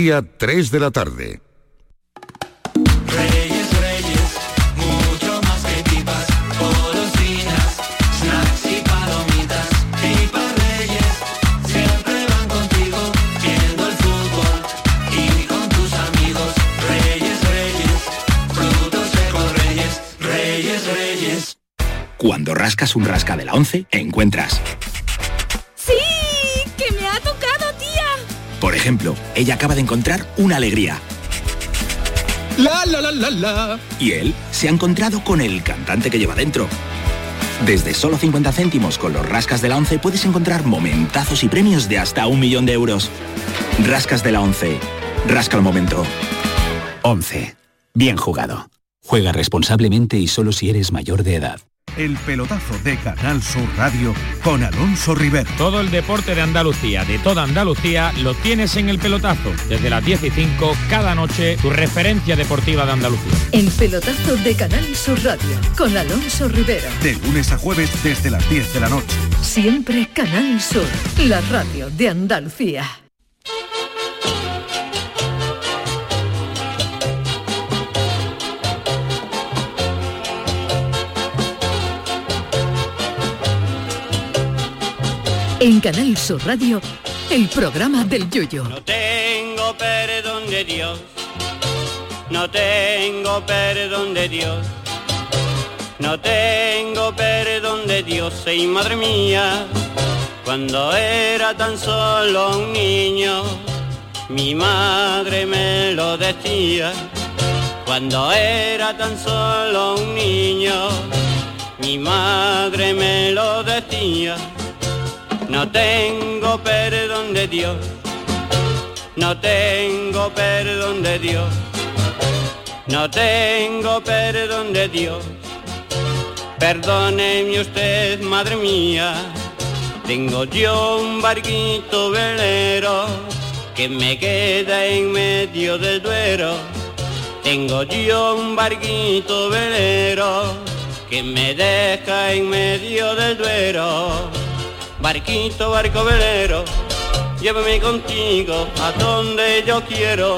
Día 3 de la tarde. Reyes, Reyes, mucho más que pipas, golosinas, snacks y palomitas. Pipas Reyes, siempre van contigo, viendo el fútbol y con tus amigos. Reyes, Reyes, frutos secos Reyes, Reyes, Reyes. Cuando rascas un rasca de la 11, encuentras... ¡Sí! ¡Que me ha tocado, tía! Por ejemplo, ella acaba de encontrar una alegría. La la la la la. Y él se ha encontrado con el cantante que lleva dentro. Desde solo 50 céntimos con los rascas de la 11 puedes encontrar momentazos y premios de hasta 1 millón de euros. Rascas de la 11. Rasca el momento. 11. Bien jugado. Juega responsablemente y solo si eres mayor de edad. El pelotazo de Canal Sur Radio con Alonso Rivero. Todo el deporte de Andalucía, de toda Andalucía, lo tienes en El Pelotazo. Desde las 10:05, cada noche, tu referencia deportiva de Andalucía. El pelotazo de Canal Sur Radio con Alonso Rivero. De lunes a jueves desde las 10 de la noche. Siempre Canal Sur, la radio de Andalucía. En Canal Sur Radio, el programa del Yoyo. No tengo perdón de Dios, no tengo perdón de Dios, no tengo perdón de Dios, y madre mía, cuando era tan solo un niño, mi madre me lo decía. Cuando era tan solo un niño, mi madre me lo decía. No tengo perdón de Dios, no tengo perdón de Dios, no tengo perdón de Dios. Perdóneme usted, madre mía, tengo yo un barquito velero que me queda en medio del Duero. Tengo yo un barquito velero que me deja en medio del Duero. Barquito, barco velero, llévame contigo a donde yo quiero.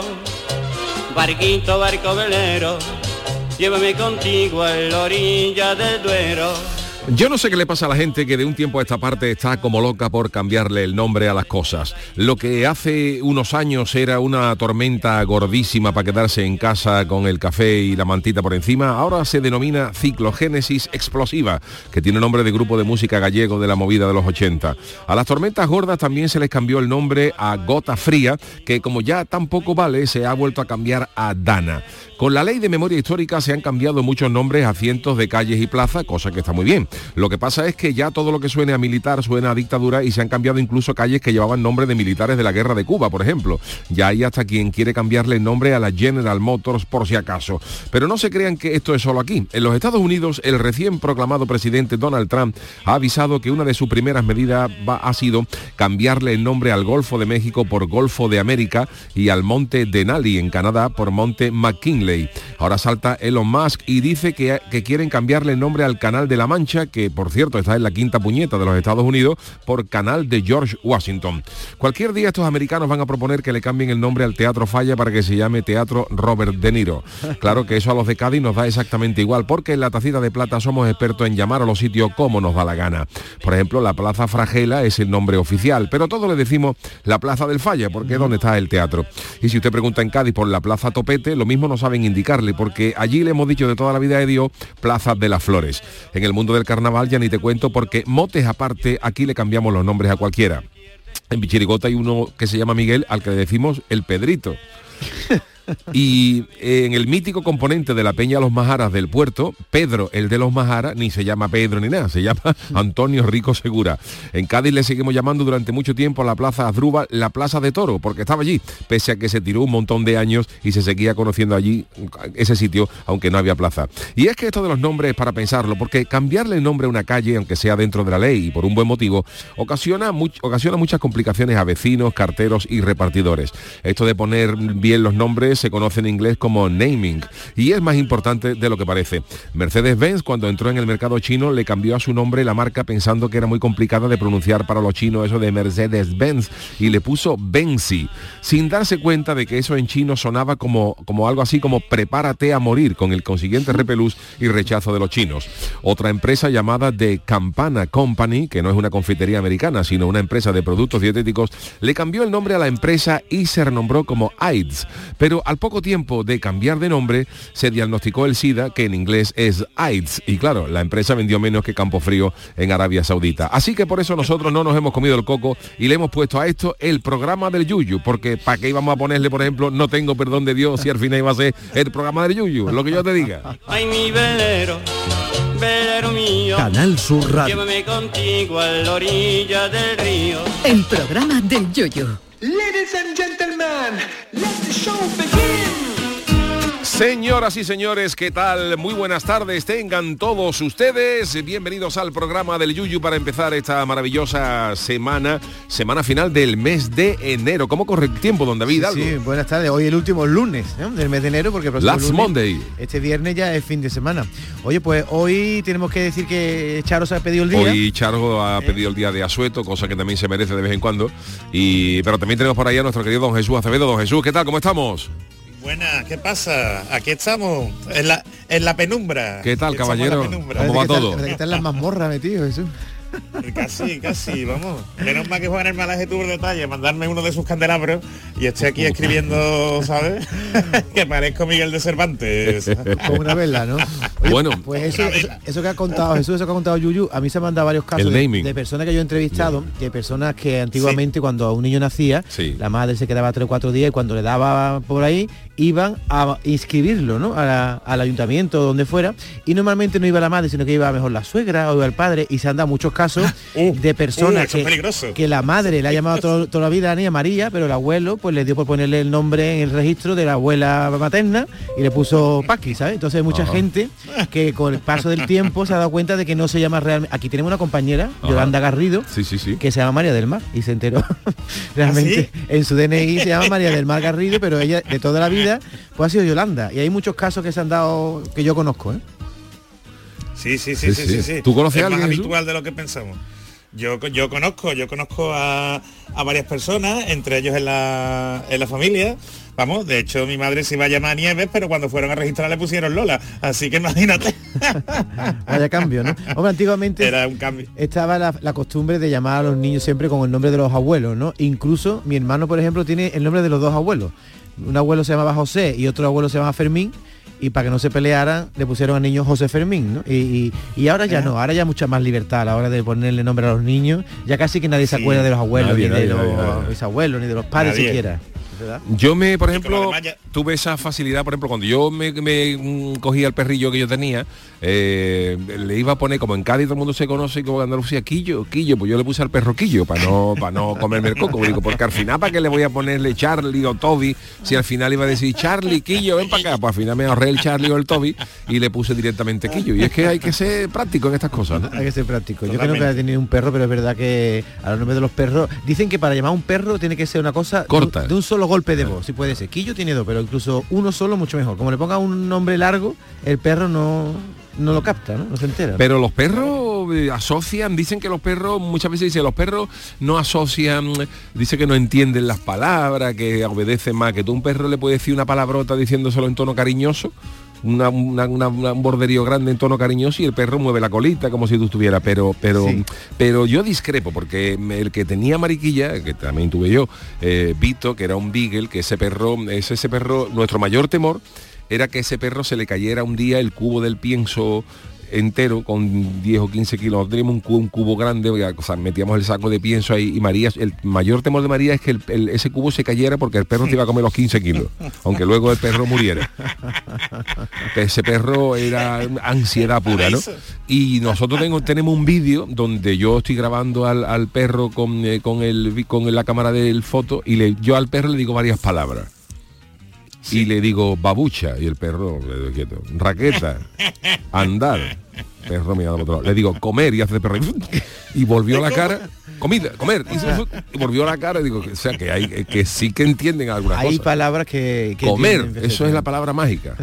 Barquito, barco velero, llévame contigo a la orilla del Duero. Yo no sé qué le pasa a la gente que de un tiempo a esta parte está como loca por cambiarle el nombre a las cosas. Lo que hace unos años era una tormenta gordísima para quedarse en casa con el café y la mantita por encima, ahora se denomina ciclogénesis explosiva, que tiene nombre de grupo de música gallego de la movida de los 80. A las tormentas gordas también se les cambió el nombre a gota fría, que como ya tampoco vale, se ha vuelto a cambiar a Dana. Con la ley de memoria histórica se han cambiado muchos nombres a cientos de calles y plazas, cosa que está muy bien. Lo que pasa es que ya todo lo que suene a militar suena a dictadura y se han cambiado incluso calles que llevaban nombre de militares de la guerra de Cuba, por ejemplo. Ya hay hasta quien quiere cambiarle el nombre a la General Motors por si acaso. Pero no se crean que esto es solo aquí. En los Estados Unidos, el recién proclamado presidente Donald Trump ha avisado que una de sus primeras medidas ha sido cambiarle el nombre al Golfo de México por Golfo de América y al Monte Denali en Canadá por Monte McKinley. Ahora salta Elon Musk y dice que quieren cambiarle el nombre al Canal de la Mancha, que por cierto está en la quinta puñeta de los Estados Unidos, por Canal de George Washington. Cualquier día estos americanos van a proponer que le cambien el nombre al Teatro Falla para que se llame Teatro Robert De Niro. Claro que eso a los de Cádiz nos da exactamente igual, porque en la Tacita de Plata somos expertos en llamar a los sitios como nos da la gana. Por ejemplo, la Plaza Fragela es el nombre oficial, pero todos le decimos la Plaza del Falla, porque es donde está el teatro. Y si usted pregunta en Cádiz por la Plaza Topete, lo mismo no saben indicarle, porque allí le hemos dicho de toda la vida de Dios Plaza de las Flores. En el mundo del carnaval ya ni te cuento, porque motes aparte, aquí le cambiamos los nombres a cualquiera. En Bichirigota hay uno que se llama Miguel, al que le decimos el Pedrito. Y en el mítico componente de la Peña Los Majaras del puerto, Pedro, el de los Majaras, ni se llama Pedro ni nada, se llama Antonio Rico Segura. En Cádiz le seguimos llamando durante mucho tiempo a la Plaza Asdrúbal la Plaza de Toro, porque estaba allí, pese a que se tiró un montón de años y se seguía conociendo allí ese sitio, aunque no había plaza. Y es que esto de los nombres es para pensarlo, porque cambiarle el nombre a una calle, aunque sea dentro de la ley y por un buen motivo, ocasiona muchas complicaciones a vecinos, carteros y repartidores. Esto de poner bien los nombres nombre se conoce en inglés como naming y es más importante de lo que parece. Mercedes-Benz, cuando entró en el mercado chino, le cambió a su nombre la marca pensando que era muy complicada de pronunciar para los chinos eso de Mercedes-Benz y le puso Benzi, sin darse cuenta de que eso en chino sonaba como algo así como prepárate a morir, con el consiguiente repelús y rechazo de los chinos. Otra empresa llamada The Campana Company, que no es una confitería americana, sino una empresa de productos dietéticos, le cambió el nombre a la empresa y se renombró como AIDS. Pero al poco tiempo de cambiar de nombre, se diagnosticó el SIDA, que en inglés es AIDS. Y claro, la empresa vendió menos que Campofrío en Arabia Saudita. Así que por eso nosotros no nos hemos comido el coco y le hemos puesto a esto el programa del Yuyu, porque ¿para qué íbamos a ponerle, por ejemplo, no tengo perdón de Dios si al final iba a ser el programa del Yuyu? Lo que yo te diga. Ay, mi velero, velero mío. Canal Sur Radio. Llévame contigo a la orilla del río. El programa del Yoyo. Ladies and gentlemen, let the show begin. Señoras y señores, ¿qué tal? Muy buenas tardes, tengan todos ustedes. Bienvenidos al programa del Yuyu para empezar esta maravillosa semana final del mes de enero. ¿Cómo corre el tiempo, don David? Sí, buenas tardes. Hoy el último lunes, ¿no?, del mes de enero, porque el próximo Last lunes, Monday. Este viernes ya es fin de semana. Oye, pues hoy tenemos que decir que Charo se ha pedido el día. Hoy Charo ha pedido el día de asueto, cosa que también se merece de vez en cuando. Pero también tenemos por ahí a nuestro querido don Jesús Acevedo. Don Jesús, ¿qué tal? ¿Cómo estamos? Buenas, ¿qué pasa? Aquí estamos, en la penumbra. ¿Qué tal, Aquí caballero? ¿Cómo va todo? Está en las mazmorras metido, Jesús. Casi, vamos. Menos mal que Juan el Malaje tuvo el detalle, mandarme uno de sus candelabros y estoy aquí escribiendo, ¿sabes? Que parezco Miguel de Cervantes. Con una vela, ¿no? Oye, bueno, pues eso que ha contado Jesús, eso que ha contado Yuyu, a mí se me han dado varios casos de personas que yo he entrevistado, que personas que antiguamente cuando un niño nacía, la madre se quedaba 3 o 4 días y cuando le daba por ahí, iban a inscribirlo, ¿no?, al ayuntamiento o donde fuera, y normalmente no iba la madre, sino que iba mejor la suegra o iba el padre, y se han dado muchos casos de personas que la madre le ha llamado toda la vida a la niña María, pero el abuelo pues le dio por ponerle el nombre en el registro de la abuela materna y le puso Paqui, ¿sabes? Entonces hay mucha gente que con el paso del tiempo se ha dado cuenta de que no se llama realmente. Aquí tenemos una compañera, Yolanda Garrido, que se llama María del Mar, y se enteró realmente en su DNI se llama María del Mar Garrido, pero ella de toda la vida pues ha sido Yolanda, y hay muchos casos que se han dado que yo conozco, ¿eh? Sí. ¿Tú conoces a alguien? Es más habitual de lo que pensamos. Yo conozco a varias personas, entre ellos en la familia. Vamos, de hecho mi madre se iba a llamar Nieves, pero cuando fueron a registrar le pusieron Lola, así que imagínate. Vaya cambio, ¿no? Hombre, antiguamente era un cambio. Estaba la costumbre de llamar a los niños siempre con el nombre de los abuelos, ¿no? Incluso mi hermano, por ejemplo, tiene el nombre de los dos abuelos. Un abuelo se llamaba José y otro abuelo se llamaba Fermín, y para que no se pelearan le pusieron al niño José Fermín, ¿no? Y ahora ya no, ahora ya mucha más libertad a la hora de ponerle nombre a los niños. Ya casi que nadie se acuerda de los abuelos, ni de los bisabuelos, ni de los padres siquiera. ¿Verdad? Yo por ejemplo, tuve esa facilidad, por ejemplo, cuando yo me cogía el perrillo que yo tenía, le iba a poner, como en Cádiz todo el mundo se conoce como en Andalucía, Quillo, pues yo le puse al perro Quillo para no comerme el coco, digo, porque al final ¿para qué le voy a ponerle Charlie o Toby si al final iba a decir Charlie, Quillo, ven para acá? Pues al final me ahorré el Charlie o el Toby y le puse directamente Quillo, y es que hay que ser práctico en estas cosas, ¿no? Hay que ser práctico. Yo creo que he tenido un perro, pero es verdad que a los nombres de los perros dicen que para llamar a un perro tiene que ser una cosa corta, de un solo golpe de voz. Si puede ser, Quillo tiene 2, pero incluso uno solo mucho mejor. Como le ponga un nombre largo, el perro no lo capta, ¿no? No se entera, ¿no? Pero los perros asocian, dicen que los perros, muchas veces dicen, los perros no asocian, dice que no entienden las palabras, que obedecen más, que tú a un perro le puedes decir una palabrota diciéndoselo en tono cariñoso, un borderío grande en tono cariñoso, y el perro mueve la colita como si tú estuvieras, pero yo discrepo, porque el que tenía Mariquilla, que también tuve yo, Vito, que era un beagle, que ese perro, nuestro mayor temor era que ese perro se le cayera un día el cubo del pienso entero con 10 o 15 kilos. Nosotros teníamos un cubo grande, o sea, metíamos el saco de pienso ahí, y María, el mayor temor de María es que ese cubo se cayera porque el perro se iba a comer los 15 kilos, aunque luego el perro muriera. Ese perro era ansiedad pura, ¿no? Y nosotros tenemos un vídeo donde yo estoy grabando al perro con la cámara del foto, y yo al perro le digo varias palabras. Y le digo babucha, y el perro le doy quieto, raqueta, andar, Perro mirando por otro lado. Le digo, comer, y hace perro. Y volvió la cara, comida, comer. Y volvió la cara y digo, o sea, que hay que sí que entienden algunas cosas. Hay palabras que comer, eso es la palabra mágica.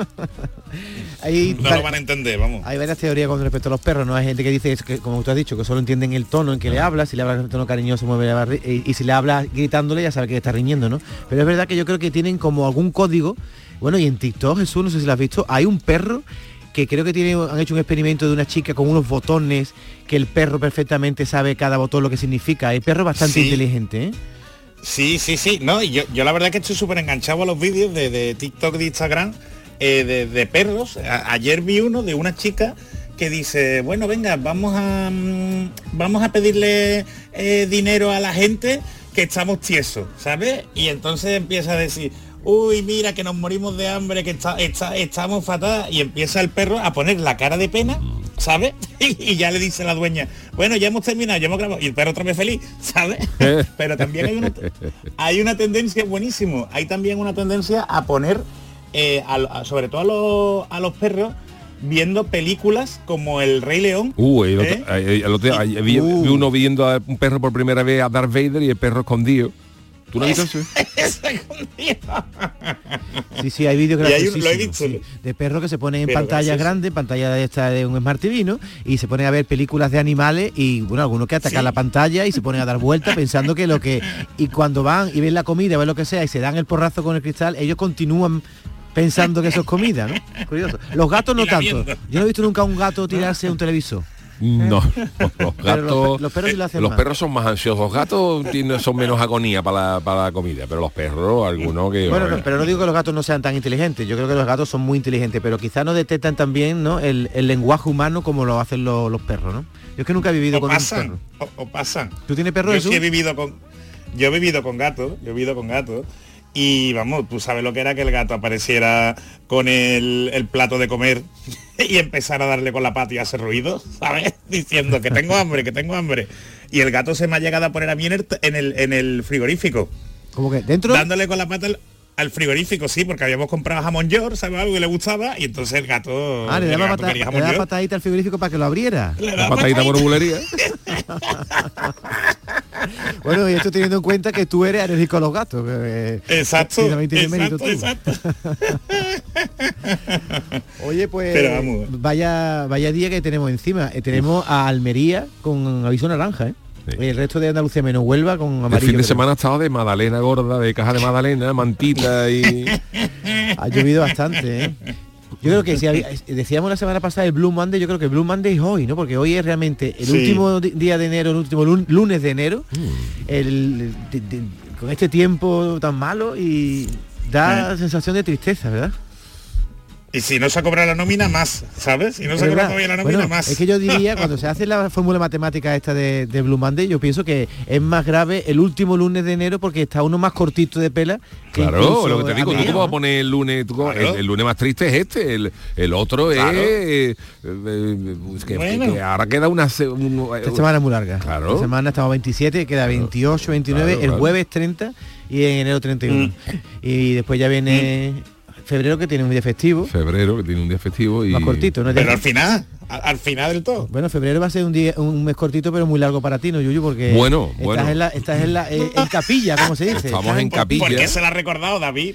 No lo van a entender, vamos. Hay varias teorías con respecto a los perros, ¿no? Hay gente que dice, que, como tú has dicho, que solo entienden el tono en que le hablas. Si le hablas en tono cariñoso, mueve la barriga, y si le hablas gritándole, ya sabe que está riñendo, ¿no? Pero es verdad que yo creo que tienen como algún código. Bueno, y en TikTok, Jesús, no sé si lo has visto, hay un perro que creo que han hecho un experimento de una chica con unos botones, que el perro perfectamente sabe cada botón lo que significa. El perro bastante inteligente, ¿eh? Sí, no, y yo la verdad que estoy súper enganchado a los vídeos de TikTok, de Instagram, de perros. Ayer vi uno de una chica que dice, bueno, venga, vamos a pedirle dinero a la gente que estamos tiesos, ¿sabes? Y entonces empieza a decir, uy, mira que nos morimos de hambre, que estamos fatal, y empieza el perro a poner la cara de pena, ¿sabes? Y ya le dice la dueña, bueno, ya hemos terminado, ya hemos grabado, y el perro otra vez feliz, ¿sabes? Pero también hay una tendencia buenísimo, hay también una tendencia a poner, sobre todo a los perros, viendo películas como El Rey León. Vi uno viendo a un perro por primera vez, a Darth Vader, y el perro escondido. ¿Tú lo has visto eso? Sí, hay vídeos graciosos. Lo he visto. Sí, de perros que se ponen en pantalla grande, pantalla de un Smart TV, ¿no? Y se ponen a ver películas de animales y, bueno, algunos que atacan la pantalla y se ponen a dar vueltas pensando que y cuando van y ven la comida, ven lo que sea, y se dan el porrazo con el cristal, ellos continúan pensando que eso es comida, ¿no? Curioso. Los gatos no tanto. Yo no he visto nunca a un gato tirarse a un televisor. No, los gatos, los perros sí lo hacen los más. perros son más ansiosos. Los gatos son menos agonía para la comida, pero los perros, algunos que... Bueno, pero no digo que los gatos no sean tan inteligentes. Yo creo que los gatos son muy inteligentes, pero quizás no detectan también, ¿no?, el lenguaje humano como lo hacen los perros, ¿no? Yo es que nunca he vivido con un perro. O pasan. ¿Tú tienes perro? Yo sí he vivido con gatos. Y vamos, tú sabes lo que era que el gato apareciera con el plato de comer y empezar a darle con la pata y a hacer ruido, ¿sabes? Diciendo que tengo hambre. Y el gato se me ha llegado a poner a mí en el frigorífico. ¿Cómo que? ¿Dentro? Dándole con la pata al frigorífico, sí, porque habíamos comprado jamón york, ¿sabes? Algo que le gustaba, y entonces el gato... le daba patadita al frigorífico para que lo abriera. Le da patadita por bulería. Bueno, y esto teniendo en cuenta que tú eres alérgico a los gatos. Exacto. Oye, pues vaya día que tenemos encima. Tenemos a Almería con aviso naranja, ¿eh? Sí. El resto de Andalucía menos Huelva con amarillo. El fin de semana ha estado de magdalena gorda, de caja de magdalena, mantita y... Ha llovido bastante, ¿eh? Yo creo que si decíamos la semana pasada el Blue Monday, yo creo que el Blue Monday es hoy, ¿no? Porque hoy es realmente el último día de enero, el último lunes de enero, con este tiempo tan malo, y da sensación de tristeza, ¿verdad? Y si no se ha cobrado la nómina, más, ¿sabes? Si no se ha cobrado todavía la nómina, más. Es que yo diría, cuando se hace la fórmula matemática esta de Blue Monday, yo pienso que es más grave el último lunes de enero, porque está uno más cortito de pela. Claro, lo que te digo, tú cómo vas a poner el lunes, el lunes más triste es este, el otro es... que ahora queda esta semana es muy larga. Claro. Esta semana estamos 27, queda 28, 29, el jueves 30 y en enero 31. Y después ya viene... Febrero, que tiene un día festivo. Y... Más cortito, ¿no? Pero al final del todo. Bueno, febrero va a ser un mes cortito, pero muy largo para ti, ¿no, Yuyu? Porque estás en capilla, como se dice. Estamos en capilla. ¿Por qué se la ha recordado, David?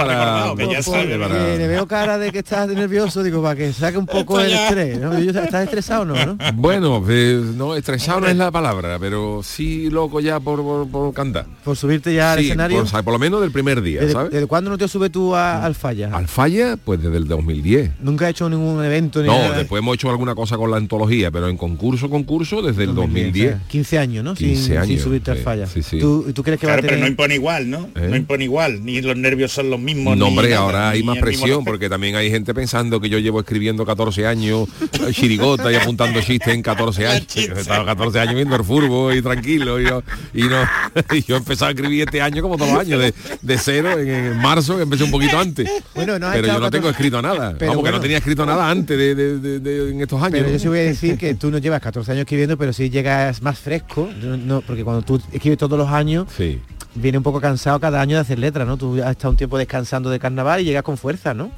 Le veo cara de que estás nervioso, digo, para que saque un poco el estrés, ¿no? ¿Estás estresado, no? Bueno, no, estresado no es la palabra, pero sí loco ya por cantar. Por subirte ya al escenario. Por lo menos del primer día, ¿sabes? ¿Desde cuándo no te subes tú al Falla? Al Falla, pues desde el 2010. ¿Nunca he hecho ningún evento? No, después hemos hecho alguna cosa con la antología, pero en concurso desde el 2010. 15 años, ¿no? 15 años. Sin subirte al Falla. Sí. ¿Tú crees que va a tener... pero no impone igual, ¿no? No impone igual, ni los nervios son los mismos. No, hombre, ahora hay más presión, porque también hay gente pensando que yo llevo escribiendo 14 años chirigota y apuntando chistes en 14 años. Yo he estado 14 años viendo el furbo y tranquilo, y yo empecé a escribir este año como todos los años, de cero, en marzo, que empecé un poquito antes. Pero yo no tengo escrito nada. Vamos, que no tenía escrito nada antes en estos años. Pero yo sí voy a decir que tú no llevas 14 años escribiendo, pero sí llegas más fresco, porque cuando tú escribes todos los años, viene un poco cansado cada año de hacer letras, ¿no? Tú has estado un tiempo descansando de carnaval y llegas con fuerza, ¿no?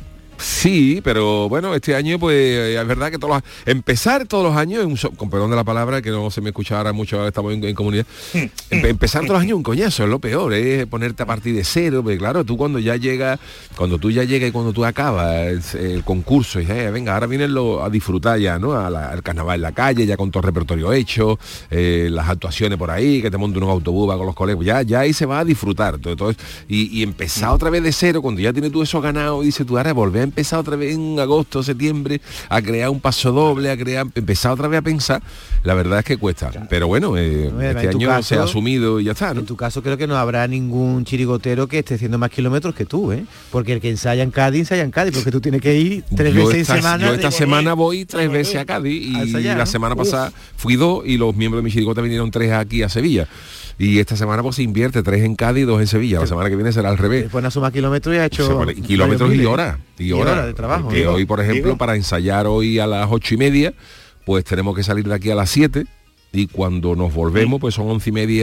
Sí, pero bueno, este año pues es verdad que empezar todos los años, con perdón de la palabra, que no se me escucha ahora mucho, ahora estamos en comunidad, empezar todos los años un coñazo, es lo peor, es ponerte a partir de cero, porque claro, tú cuando tú ya llegas y cuando tú acabas el concurso, y venga, ahora vienes a disfrutar ya, ¿no? Al carnaval en la calle, ya con todo el repertorio hecho, las actuaciones por ahí, que te monte un autobús con los colegas, ya ahí se va a disfrutar todo y empezar otra vez de cero, cuando ya tienes tú eso ganado, y dices tú, ahora volver a empezar otra vez en agosto, septiembre, a crear un paso doble, empezar otra vez a pensar, la verdad es que cuesta, pero bueno, este año se ha asumido y ya está, ¿no? En tu caso creo que no habrá ningún chirigotero que esté haciendo más kilómetros que tú, porque el que ensaya en Cádiz, porque tú tienes que ir 3 veces en semana. Yo esta semana voy 3 veces a Cádiz y la semana pasada fui 2 y los miembros de mi chirigota vinieron 3 aquí a Sevilla. Y esta semana pues se invierte 3 en Cádiz y 2 en Sevilla. La semana que viene será al revés. Después no suma kilómetros y ha hecho... kilómetros y horas. Y horas de trabajo. Que hoy, por ejemplo, para ensayar hoy a las 8:30, pues tenemos que salir de aquí a las 7. Y cuando nos volvemos, pues son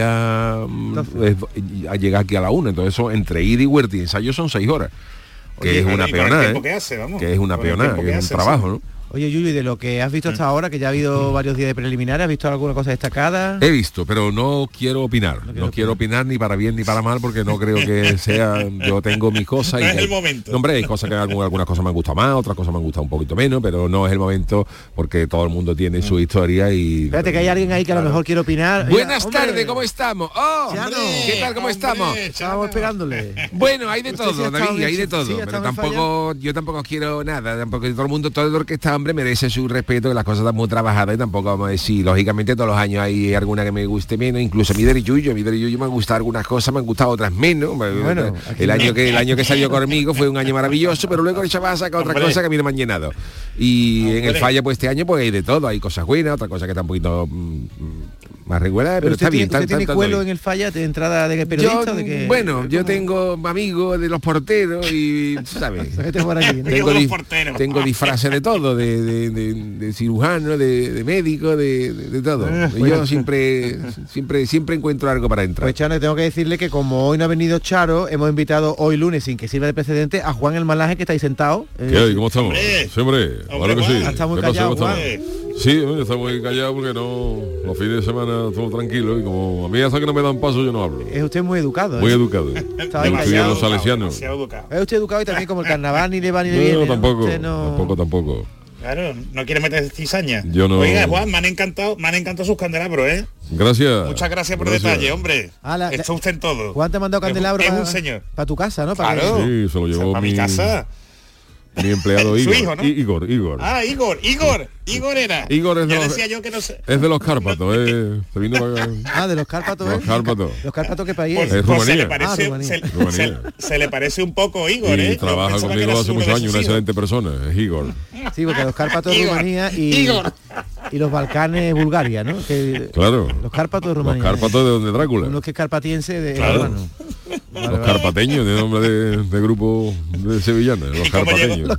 11:30 a llegar aquí a la 1. Entonces eso, entre ida y vuelta y ensayo son 6 horas. Que es una peonada, que es una peonada, que es un trabajo, ¿no? Oye, Yuyu, y de lo que has visto hasta ahora, que ya ha habido varios días de preliminares, ¿has visto alguna cosa destacada? He visto, pero no quiero opinar. No quiero opinar ni para bien ni para mal, porque no creo que sea... Yo tengo mis cosas. No es el momento. No, hombre, hay cosas que algunas cosas me han gustado más, otras cosas me han gustado un poquito menos, pero no es el momento, porque todo el mundo tiene su historia y... Espérate, que hay alguien ahí que a lo mejor quiere opinar. Buenas tardes, ¿cómo estamos? ¿Qué tal, cómo estamos? Estábamos esperándole. Bueno, hay de todo, David, hay de todo. Pero tampoco, yo tampoco quiero nada, tampoco todo el mundo, todo el que está, hombre, merece su respeto, que las cosas están muy trabajadas y tampoco vamos a decir, lógicamente todos los años hay alguna que me guste menos, incluso mi de Yuyu me han gustado algunas cosas, me han gustado otras menos. Bueno, el año que salió conmigo fue un año maravilloso, pero luego el chaval saca otras cosas que a mí no me han llenado. Y en el Falla pues este año pues hay de todo, hay cosas buenas, otras cosas que están un poquito más regulares, pero está bien. ¿Usted tiene cuelo en el Falla de entrada de periodista? Bueno, yo tengo amigos de los porteros y, ¿sabes? Tengo disfraces de todo, de cirujano, de médico, de todo. Yo siempre encuentro algo para entrar. Pues Chano, tengo que decirle que como hoy no ha venido Charo, hemos invitado hoy lunes, sin que sirva de precedente, a Juan el Malaje, que está ahí sentado. ¿Qué? ¿Cómo estamos? Sí, hombre, claro que sí. Está muy callado, Juan. Sí, está muy callado porque los fines de semana todo tranquilo y como a mí hasta que no me dan paso yo no hablo. Es usted muy educado. Muy educado. Está ahí callado. Los salesianos. Es usted educado y también como el carnaval ni le va ni le viene. Tampoco. Claro, no quiere meter cizaña. Yo no. Oiga, Juan, me han encantado sus candelabros, ¿eh? Gracias. Muchas gracias por el detalle, hombre. Está usted en todo. Juan te ha mandado candelabros es un señor. Para tu casa, ¿no? Claro. Sí, se lo llevó para mi casa. Mi empleado Igor. Su hijo, ¿no? Igor. Ah, Igor era. Igor es decía yo que no sé. Es de los Cárpatos, se vino para... de los Cárpatos. Los Cárpatos. ¿Los Cárpatos qué país es? Rumanía. Se le parece un poco Igor, y trabaja conmigo hace muchos años, una excelente persona, es Igor. Sí, porque los Cárpatos de Rumanía y los Balcanes Bulgaria, ¿no? Claro. Los Cárpatos de Rumanía. Los Cárpatos de donde Drácula. Uno que es carpatiense de... Claro. Los carpateños, de nombre de grupo de sevillanos, los carpateños.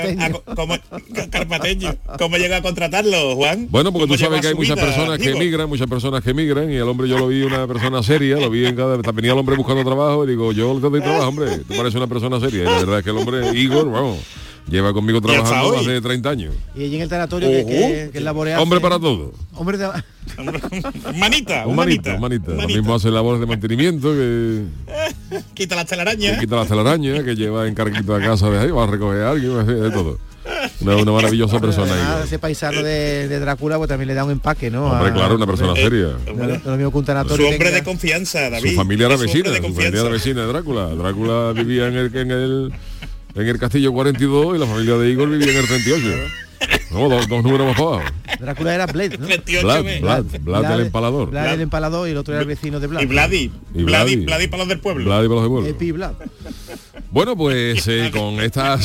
¿Cómo llega a contratarlo, Juan? Bueno, porque tú sabes que hay muchas personas que emigran, y el hombre yo lo vi una persona seria, lo vi en cada... Venía el hombre buscando trabajo y digo, yo te doy trabajo, hombre, tú pareces una persona seria. Y la verdad es que el hombre, Igor, vamos, lleva conmigo trabajando más de 30 años. Y allí en el tanatorio que es laborear. Hombre para todo. Hombre de... Humanita. Lo mismo hace labores de mantenimiento que... Quita las telarañas. Que lleva encarguito a casa de ahí, va a recoger a alguien, de todo. Una maravillosa persona. Ese paisano de Drácula pues también le da un empaque, ¿no? Hombre, claro, una persona seria. Lo mismo que un tanatorio. Su hombre de confianza, David. Su familia era vecina de Drácula. Drácula vivía en el Castillo 42 y la familia de Igor vivía en el 38. No, dos números más abajo. Drácula era Blade, ¿no? Vlad el empalador. Vlad el empalador y el otro era el vecino de Vlad. Y Vladi para los del pueblo. Vladi para los del pueblo. Epi Vlad. Bueno, pues con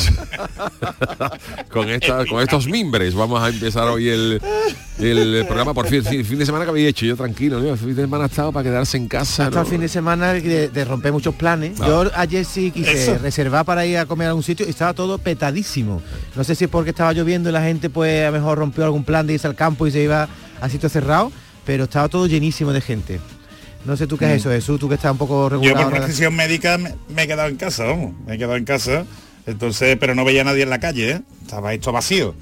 estos mimbres vamos a empezar hoy el programa. Por fin de semana que había hecho yo tranquilo, ¿no? El fin de semana ha estado para quedarse en casa. Hasta el fin de semana de romper muchos planes. Yo ayer sí quise reservar para ir a comer a algún sitio y estaba todo petadísimo. No sé si es porque estaba lloviendo y la gente pues a lo mejor rompió algún plan de irse al campo y se iba a sitio cerrado, pero estaba todo llenísimo de gente. No sé tú qué es eso, Jesús, tú que estás un poco regulado. Yo por prescripción médica me he quedado en casa, vamos. Me he quedado en casa Entonces, pero no veía a nadie en la calle, ¿eh? Estaba esto vacío.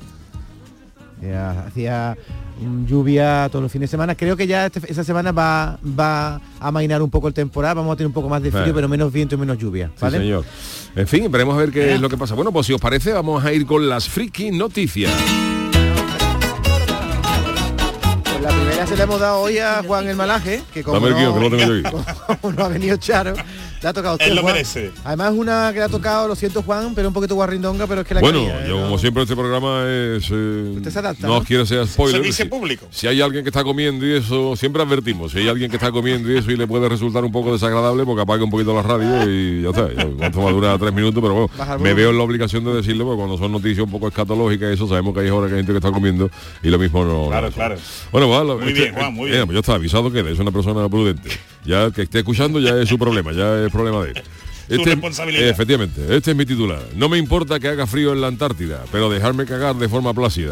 Hacía lluvia todos los fines de semana. Creo que ya esa semana va a amainar un poco el temporal, vamos a tener un poco más de frío, pero menos viento y menos lluvia, ¿vale? Sí, señor. En fin, veremos a ver qué es lo que pasa. Bueno, pues si os parece, vamos a ir con las friki noticias. Pues la primera se la hemos dado hoy a Juan el Malaje, que como dame el guión, que lo tengo yo aquí. Como no ha venido Charo, le ha tocado a usted, Él lo Juan. merece. Además una que le ha tocado, lo siento Juan, pero un poquito guarrindonga, pero es que la Bueno, quería, yo como siempre este programa es... Usted se adapta, no ¿no? quiero ser spoiler. Servicio público. Si hay alguien que está comiendo y eso, siempre advertimos, si hay alguien que está comiendo y eso y le puede resultar un poco desagradable, porque apague un poquito la radio y ya está. Esto va a durar 3 minutos, pero bueno, me veo en la obligación de decirlo, porque cuando son noticias un poco escatológicas, eso sabemos que hay horas que hay gente que está comiendo y lo mismo no. Claro, no. claro. Bueno, pues, Muy bien, Juan, muy bien. Yo estaba avisado que es una persona prudente. Ya el que esté escuchando ya es su problema, ya es problema de él. Su responsabilidad. Efectivamente, este es mi titular. No me importa que haga frío en la Antártida, pero dejarme cagar de forma plácida.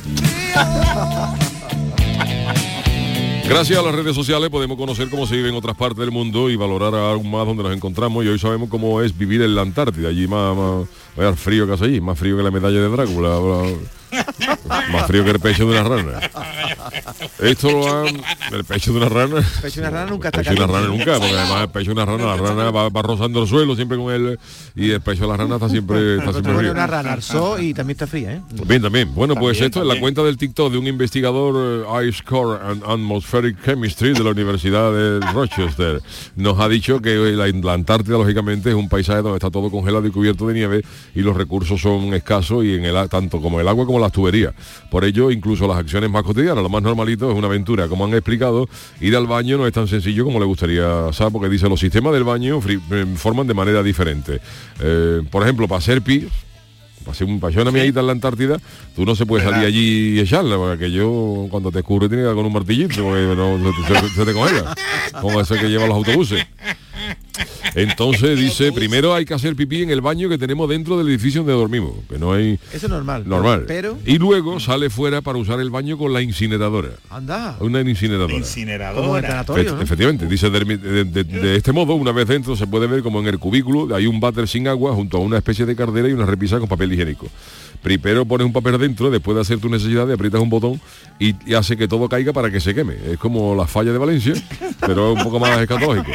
Gracias a las redes sociales podemos conocer cómo se vive en otras partes del mundo y valorar aún más donde nos encontramos, y hoy sabemos cómo es vivir en la Antártida. Allí vaya frío que hace allí, más frío que la medalla de Drácula, más frío que el pecho de una rana. Esto lo han... El pecho de una rana... El pecho de una rana nunca está caliente. El pecho de una rana nunca, porque caliente. además el pecho de una rana, la rana va rozando el suelo siempre con él, y el pecho de la rana está siempre frío. Una rana arsó y también está fría, ¿eh? Bien, también. Bueno, pues También, esto es la cuenta del TikTok de un investigador Ice Core and Atmospheric Chemistry de la Universidad de Rochester. Nos ha dicho que la Antártida, lógicamente, es un paisaje donde está todo congelado y cubierto de nieve y los recursos son escasos, y tanto como el agua como las tuberías. Por ello, incluso las acciones más cotidianas, lo más normalito es una aventura. Como han explicado, ir al baño no es tan sencillo como le gustaría, ¿sabes? Porque dice, los sistemas del baño forman de manera diferente. Por ejemplo, para hacer pis, para hacer una miadita en la Antártida, tú no se puede salir allí y echarla, porque yo cuando te escurre tiene que dar con un martillito, porque se te congela, como ese que lleva los autobuses. Entonces dice, primero hay que hacer pipí en el baño que tenemos dentro del edificio donde dormimos, que no hay... Eso es normal. Pero... Y luego sale fuera para usar el baño con la incineradora. Anda. Una incineradora. Como el tanatorio, ¿no? Efectivamente, dice, de este modo, una vez dentro se puede ver como en el cubículo hay un váter sin agua junto a una especie de caldera y una repisa con papel higiénico. Primero pones un papel dentro, después de hacer tu necesidad, aprietas un botón y hace que todo caiga para que se queme. Es como la falla de Valencia, pero es un poco más escatológico.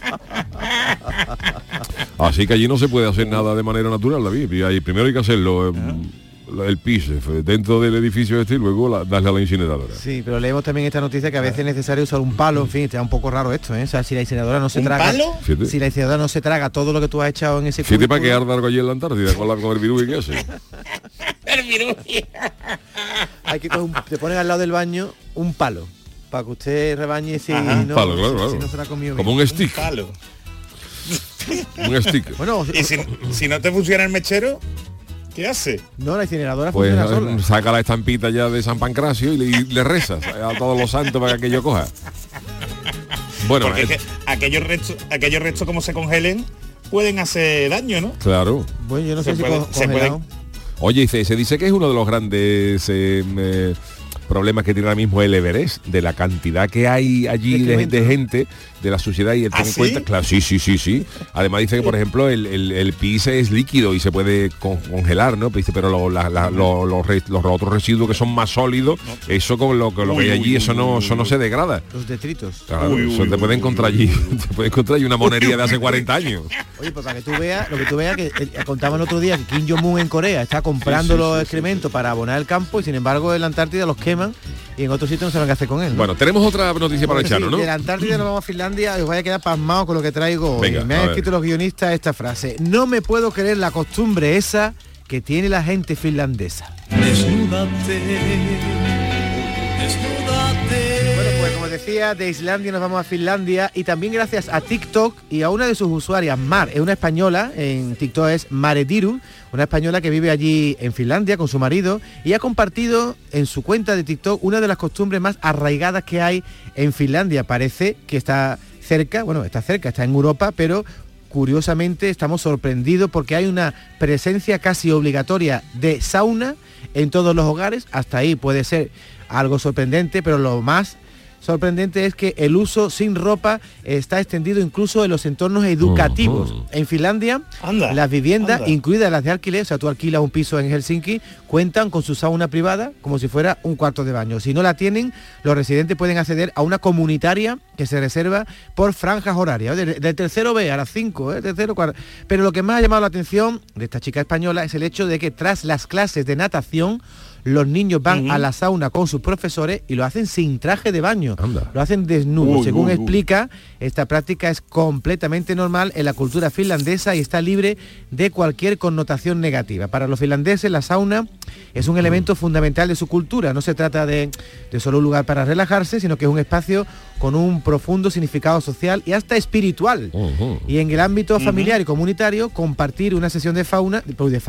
Así que allí no se puede hacer nada de manera natural, David. Primero hay que hacerlo el pis dentro del edificio y luego darle a la incineradora. Sí, pero leemos también esta noticia que a veces es necesario usar un palo. En fin, está un poco raro esto, ¿eh? O sea, si la incineradora no se traga... ¿Palo? Si la incineradora no se traga todo lo que tú has echado en ese Fíjate, cubículo... para que arda algo allí en la Antártida con el virus que hace. El virus. Hay que te ponen al lado del baño un palo para que usted rebañe si no, un palo, claro. Si no se la ha comido como bien. un stick. Un palo. Un stick. Bueno, y si no te funciona el mechero, ¿qué hace? No, la incineradora pues funciona sola. Saca la estampita ya de San Pancracio y le rezas a todos los santos para que aquello coja. Bueno, porque es que aquellos restos como se congelen pueden hacer daño, ¿no? Claro. Bueno, yo no sé si se pueden. Oye, se dice que es uno de los grandes problemas que tiene ahora mismo el Everest, de la cantidad que hay allí de gente, de la suciedad, y el tener en cuenta, claro, sí. Además dice que, por ejemplo, el pis es líquido y se puede congelar, ¿no? Pero los otros residuos que son más sólidos, eso con lo que hay allí, eso no se degrada. Los detritos. Claro, eso te puede encontrar allí, una monería de hace 40 años. Oye, pues para que tú veas, que contaban el otro día que Kim Jong-un en Corea está comprando los excrementos para abonar el campo, y sin embargo en la Antártida los queman y en otros sitios no saben qué hacer con él, ¿no? Bueno, tenemos otra noticia para echarnos, ¿no? De la Antártida nos vamos a Finlandia y os voy a quedar pasmado con lo que traigo hoy. Venga, me han escrito los guionistas esta frase: no me puedo creer la costumbre esa que tiene la gente finlandesa. Bueno, pues como decía, de Islandia nos vamos a Finlandia, y también gracias a TikTok y a una de sus usuarias, Mar, es una española, en TikTok es Marediru, una española que vive allí en Finlandia con su marido, y ha compartido en su cuenta de TikTok una de las costumbres más arraigadas que hay en Finlandia. Parece que está cerca, está en Europa, pero curiosamente estamos sorprendidos porque hay una presencia casi obligatoria de sauna en todos los hogares. Hasta ahí puede ser algo sorprendente, pero lo más sorprendente es que el uso sin ropa está extendido incluso en los entornos educativos. En Finlandia, las viviendas, incluidas las de alquiler, o sea, tú alquilas un piso en Helsinki, cuentan con su sauna privada como si fuera un cuarto de baño. Si no la tienen, los residentes pueden acceder a una comunitaria que se reserva por franjas horarias, del tercero B a las 5, tercero, cuarto. Pero lo que más ha llamado la atención de esta chica española es el hecho de que tras las clases de natación, los niños van a la sauna con sus profesores y lo hacen sin traje de baño. Lo hacen desnudos. Según explica, esta práctica es completamente normal en la cultura finlandesa y está libre de cualquier connotación negativa. Para los finlandeses, la sauna es un elemento fundamental de su cultura. No se trata de solo un lugar para relajarse, sino que es un espacio con un profundo significado social y hasta espiritual. Y en el ámbito familiar y comunitario, compartir una sesión de sauna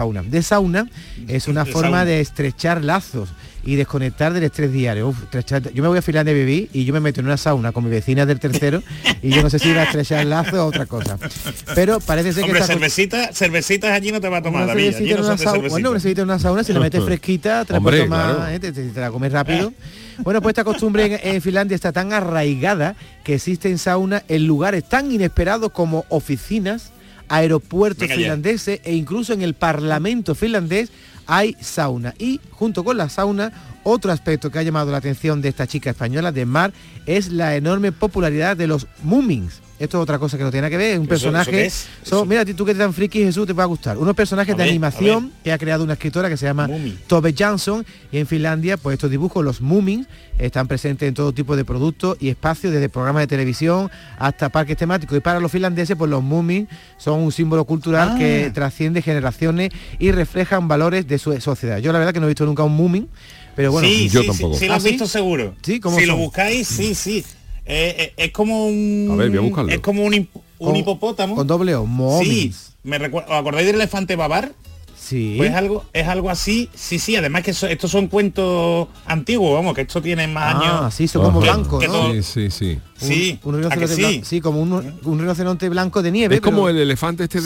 es una forma de estrechar lazos y desconectar del estrés diario. Yo me voy a Finlandia a vivir y yo me meto en una sauna con mi vecina del tercero y yo no sé si iba a estrechar lazos o otra cosa. Pero parece ser que cervecitas allí no te va a tomar, David. Una cervecita en una sauna, si la metes fresquita, te la puedes tomar, te la comes rápido. Bueno, pues esta costumbre en Finlandia está tan arraigada que existen saunas en lugares tan inesperados como oficinas, aeropuertos finlandeses e incluso en el Parlamento finlandés hay sauna. Y junto con la sauna, otro aspecto que ha llamado la atención de esta chica española de Mar es la enorme popularidad de los Moomins. Esto es otra cosa que no tiene nada que ver, es un personaje... Mira, tú que eres tan friki, Jesús, te va a gustar. Unos personajes de animación que ha creado una escritora que se llama Tove Jansson, y en Finlandia, pues estos dibujos, los Moomins, están presentes en todo tipo de productos y espacios, desde programas de televisión hasta parques temáticos. Y para los finlandeses, pues los Moomins son un símbolo cultural que trasciende generaciones y reflejan valores de su sociedad. Yo la verdad que no he visto nunca un Moomin, pero bueno... yo tampoco. Sí, lo has visto seguro. ¿Sí? ¿Cómo si son? lo buscáis, sí. Es como un... A ver, voy a buscarlo. Es como un hipopótamo. Con doble O, Moomins. Sí, me recuerdo. ¿Os acordáis del elefante babar? Sí. Pues es algo así. Sí, además que estos son cuentos antiguos, vamos, que esto tiene más años. Sí, son como blancos, ¿no? Sí. Un rinoceronte blanco, sí, como un rinoceronte blanco de nieve. Es como el elefante este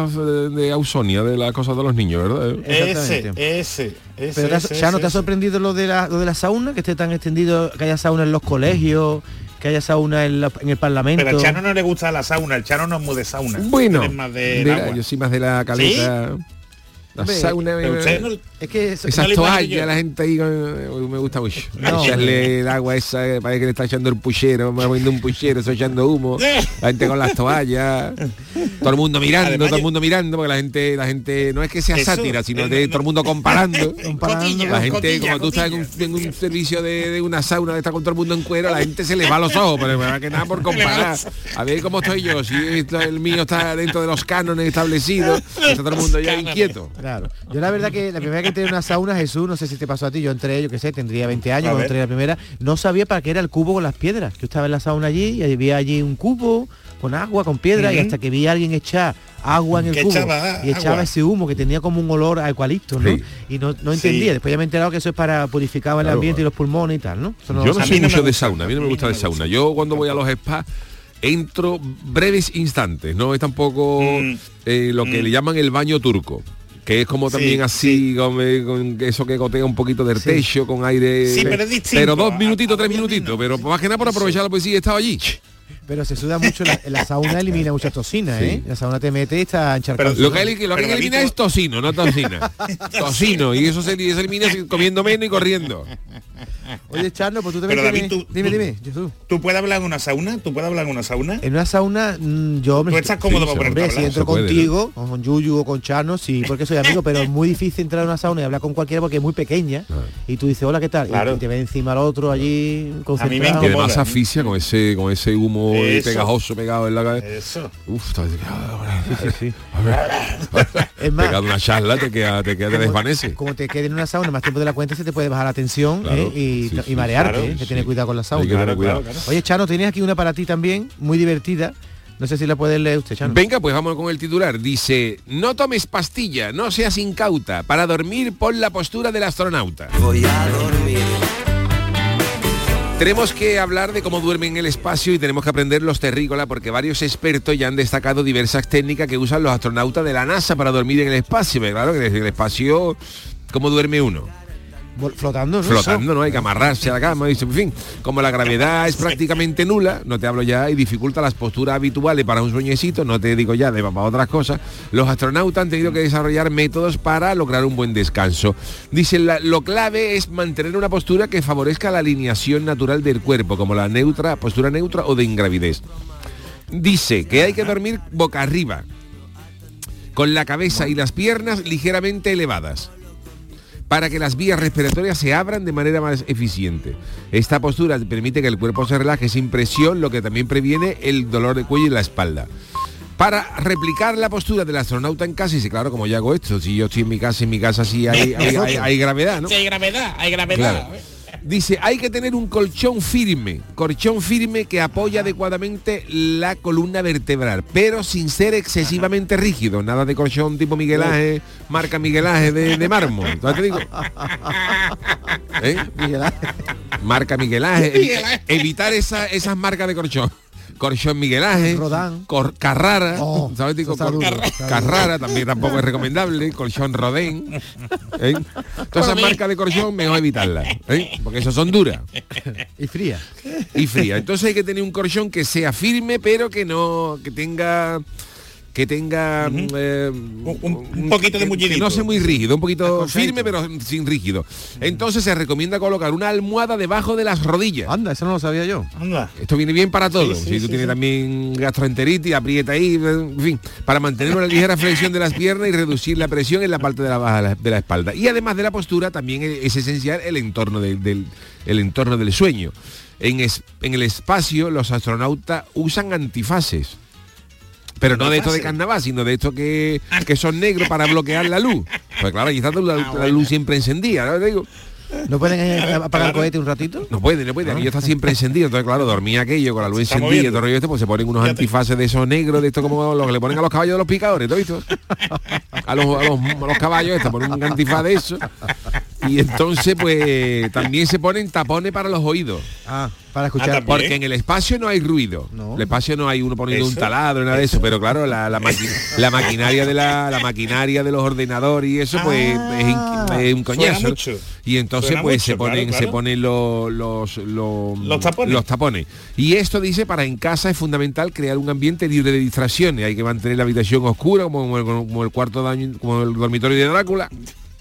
de Ausonia, de la cosa de los niños, ¿verdad? Ese. Pero ya no te ha sorprendido lo de la sauna, que esté tan extendido, que haya sauna en los colegios, que haya sauna en el Parlamento. Pero al Chano no le gusta la sauna, el Chano no es muy de sauna. Bueno, yo soy más de la caleta. ¿Sí? La sauna, es que esas toallas, la gente ahí me gusta mucho. Echarle el agua esa, parece que le está echando el puchero, me va poniendo un puchero, está echando humo. La gente con las toallas, todo el mundo mirando, porque la gente no es que sea sátira, sino de todo el mundo comparando. La gente, como tú estás en un servicio de una sauna que está con todo el mundo en cuero, la gente se le va a los ojos, pero más que nada por comparar. A ver cómo estoy yo, si el mío está dentro de los cánones establecidos, está todo el mundo ya inquieto. Claro. Yo la verdad que la primera que entré en una sauna, Jesús, no sé si te pasó a ti, yo entré, yo qué sé, tendría 20 años cuando entré la primera, no sabía para qué era el cubo con las piedras. Yo estaba en la sauna allí y había allí un cubo con agua, con piedra, y hasta que vi a alguien echar agua en el cubo y echaba ese humo que tenía como un olor a eucalipto, ¿no? Y no entendía. Después ya me he enterado que eso es para purificar el ambiente y los pulmones y tal, ¿no? Yo no soy mucho de sauna, a mí no me gusta de sauna. Yo cuando voy a los spas entro breves instantes, no es tampoco lo que le llaman el baño turco, que es como también así, con eso que gotea un poquito del techo, con aire... Sí, pero es distinto. Pero 2 minutitos, 3 minutitos, pero más que nada por aprovecharlo, pues sí, he estado allí. Pero se suda mucho, la sauna elimina muchas toxinas, ¿eh? La sauna te mete y está encharcado. Lo que elimina es tocino, no toxina. Tocino, y eso se elimina comiendo menos y corriendo. Oye, Charlo, pues tú también dime, Jesús. ¿Tú puedes hablar en una sauna? En una sauna, yo me... ¿Tú estás cómodo para ponerte a hablar? Si entro contigo, ¿no? Con Yuyu o con Charno, sí, porque soy amigo, pero es muy difícil entrar en una sauna y hablar con cualquiera porque es muy pequeña. Y tú dices, hola, ¿qué tal? Claro. Y te ve encima al otro allí Y concentrado. además asfixia con ese humo pegajoso pegado en la cabeza. Eso. Uf, sí. Es más, pegado una charla, te desvanece. Como te quedes en una sauna más tiempo de la cuenta, se te puede bajar la tensión, claro, y marearte, que tener cuidado con la sauna. Claro. Oye, Chano, tienes aquí una para ti también, muy divertida. No sé si la puedes leer usted, Chano. Venga, pues vamos con el titular. Dice, no tomes pastilla, no seas incauta. Para dormir, pon la postura del astronauta. Voy a dormir. Tenemos que hablar de cómo duermen en el espacio y tenemos que aprender los terrícolas porque varios expertos ya han destacado diversas técnicas que usan los astronautas de la NASA para dormir en el espacio. Claro que desde el espacio, ¿cómo duerme uno? Flotando, ¿no? Flotando, ¿no? Hay que amarrarse a la cama. Dice, en fin, como la gravedad es prácticamente nula, no te hablo ya, y dificulta las posturas habituales para un sueñecito, no te digo ya de para otras cosas, los astronautas han tenido que desarrollar métodos para lograr un buen descanso. Dice, lo clave es mantener una postura que favorezca la alineación natural del cuerpo, como la postura neutra o de ingravidez. Dice que hay que dormir boca arriba, con la cabeza y las piernas ligeramente elevadas, para que las vías respiratorias se abran de manera más eficiente. Esta postura permite que el cuerpo se relaje sin presión, lo que también previene el dolor de cuello y la espalda. Para replicar la postura del astronauta en casa, y sí, claro, como yo hago esto, si yo estoy en mi casa sí hay gravedad, ¿no? Sí, hay gravedad. Claro. Dice, hay que tener un colchón firme que apoya adecuadamente la columna vertebral, pero sin ser excesivamente rígido. Nada de colchón tipo Miguel Ángel, marca Miguel Ángel de mármol. ¿Sabes qué digo? Marca Miguel Ángel. Evitar esas marcas de colchón. Colchón Miguel Ángel, Rodán, Carrara, ¿sabes? Digo, Carrara también tampoco es recomendable, colchón Rodén, todas esas marcas de colchón mejor evitarlas, porque esas son duras y frías. Entonces hay que tener un colchón que sea firme, pero que tenga un poquito de mullidito. Que no sea muy rígido, un poquito firme pero sin rígido. Entonces se recomienda colocar una almohada debajo de las rodillas. Anda, eso no lo sabía yo. Anda. Esto viene bien para todo. Si tú tienes también gastroenteritis, aprieta ahí, en fin, para mantener una ligera flexión de las piernas y reducir la presión en la parte de la baja de la espalda. Y además de la postura, también es esencial el entorno del sueño. En el espacio, los astronautas usan antifaces. Pero no de esto de carnaval, sino de esto que son negros para bloquear la luz. Pues claro, allí está la luz siempre encendida, ¿no? Digo, ¿no pueden apagar el cohete un ratito? No puede, aquello está siempre encendido. Entonces, claro, dormía aquello con la luz encendida y todo el rollo pues se ponen unos antifaces de esos negros, de esto como los que le ponen a los caballos de los picadores, ¿tú has visto? A los caballos, ponen un antifaz de eso. Y entonces, pues, también se ponen tapones para los oídos. Para escuchar. Porque en el espacio no hay ruido. No. El espacio no hay uno poniendo un taladro, nada de eso. Pero claro, la maquinaria de los ordenadores y eso, pues, es un coñazo. Y entonces, pues, se ponen los tapones. Y esto dice, para en casa es fundamental crear un ambiente libre de distracciones. Hay que mantener la habitación oscura, como el cuarto como el dormitorio de Drácula.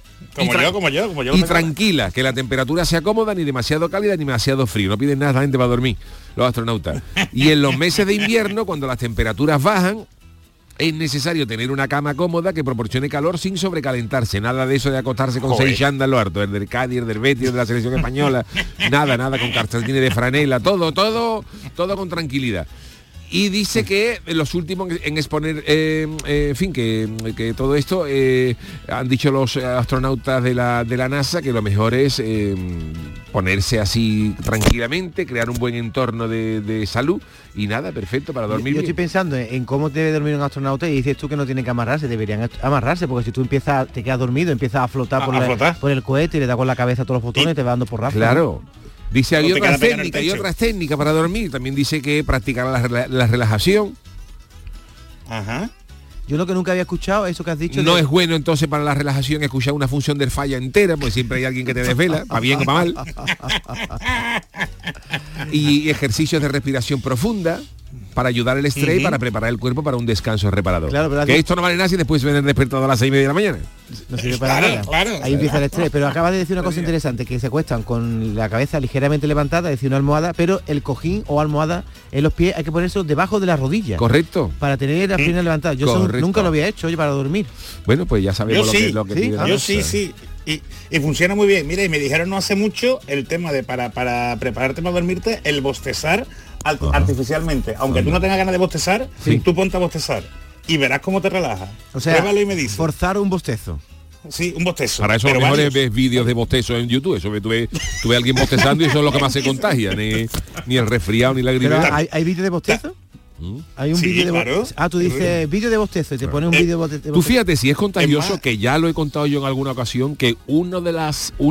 Como yo. Y tranquila, que la temperatura sea cómoda, ni demasiado cálida ni demasiado frío. No piden nada a la gente para dormir, los astronautas. Y en los meses de invierno, cuando las temperaturas bajan, es necesario tener una cama cómoda que proporcione calor sin sobrecalentarse. Nada de eso de acostarse con 6 chandas en lo harto, el del Cádiz, el del Betis, el de la selección española. Nada, con calcetines de franela, todo con tranquilidad. Y dice que los últimos en exponer, en fin, que todo esto, han dicho los astronautas de la NASA que lo mejor es ponerse así tranquilamente, crear un buen entorno de salud y nada, perfecto para dormir. Yo estoy pensando en cómo debe dormir un astronauta y dices tú que no tiene que amarrarse, deberían amarrarse, porque si tú te quedas dormido, empiezas a flotar por el cohete y le das con la cabeza a todos los botones y te va dando porrazo. Claro. Dice, hay otras técnicas para dormir. También dice que practicar la relajación. Ajá. Yo lo que nunca había escuchado, eso que has dicho... No es bueno entonces para la relajación escuchar una función del falla entera, porque siempre hay alguien que te desvela, para bien o para mal. Y ejercicios de respiración profunda para ayudar al estrés y para preparar el cuerpo para un descanso reparador. Claro, pero que esto no vale nada si después se ven despertado a las 6:30 de la mañana. No sirve para nada. Claro. Ahí empieza el estrés. Pero acabas de decir una cosa interesante, que se acuestan con la cabeza ligeramente levantada, es decir, una almohada, pero el cojín o almohada en los pies hay que ponerse debajo de la rodilla. Correcto. Para tener las piernas levantadas. Yo nunca lo había hecho, para dormir. Bueno, pues ya sabemos lo que ¿Sí? Yo sí. Y funciona muy bien. Mira, y me dijeron no hace mucho el tema de para prepararte para dormirte, el bostezar artificialmente. Aunque tú no tengas ganas de bostezar, tú ponte a bostezar y verás cómo te relaja. O sea, pruébalo y me dices. Forzar un bostezo. Sí, un bostezo. Para eso a lo mejor ves vídeos de bostezo en YouTube. Eso tú ves a alguien bostezando y eso es lo que más se contagia. Ni el resfriado ni la gripe. ¿Hay vídeos de bostezo? Hay un vídeo de bostezo. Tú dices vídeo de bostezo y te pone un vídeo de bostezo. Tú fíjate si es contagioso, que ya lo he contado yo en alguna ocasión, que una de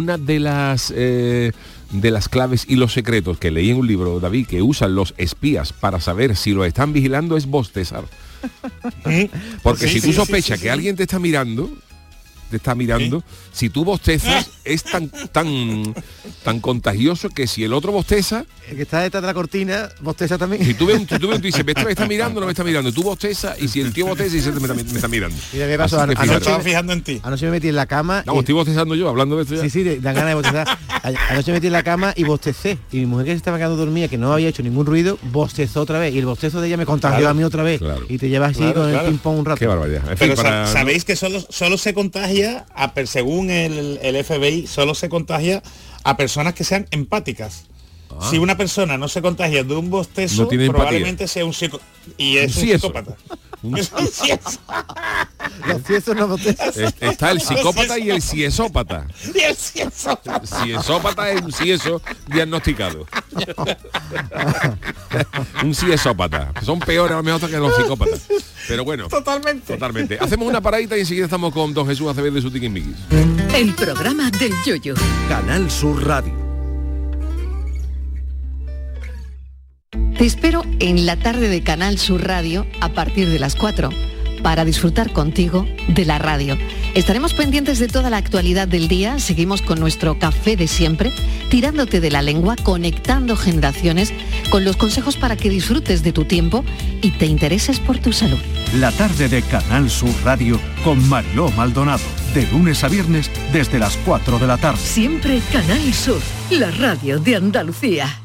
las claves y los secretos que leí en un libro, David, que usan los espías para saber si lo están vigilando es bostezar. Porque si tú sospechas que alguien te está mirando, te está mirando, si tú bostezas es tan contagioso que si el otro bosteza, el que está detrás de la cortina bosteza también. Si tú ves un tú dices, ¿me está mirando o no me está mirando? Tú bostezas y si el tío bosteza y me está mirando. Mira, ¿qué pasó? Estaba fijando en ti. Anoche me metí en la cama. No, estoy bostezando yo, hablando de esto ya. Sí, dan ganas de bostezar. Anoche me metí en la cama y bostecé. Y mi mujer, que se estaba quedando dormida, que no había hecho ningún ruido, bostezó otra vez. Y el bostezo de ella me contagió a mí otra vez. Claro. Y te llevas así con el ping-pong un rato. Qué barbaridad. En fin, pero sabéis que solo se contagia, según el FBI, solo se contagia a personas que sean empáticas. Si una persona no se contagia de un bostezo, no probablemente sea un psicópata. Y es un psicópata. Los ciesos no bostezan. Está el psicópata y el ciesópata. Y el ciesópata. Ciesópata es un cieso diagnosticado. Un ciesópata. Son peores a lo mejor que los psicópatas. Pero bueno. Totalmente. Hacemos una paradita y enseguida estamos con don Jesús Acevedo y su tiquismiquis. El programa del Yoyo. Canal Sur Radio. Te espero en la tarde de Canal Sur Radio a partir de las 4 para disfrutar contigo de la radio. Estaremos pendientes de toda la actualidad del día, seguimos con nuestro café de siempre, tirándote de la lengua, conectando generaciones con los consejos para que disfrutes de tu tiempo y te intereses por tu salud. La tarde de Canal Sur Radio con Mariló Maldonado, de lunes a viernes desde las 4 de la tarde. Siempre Canal Sur, la radio de Andalucía.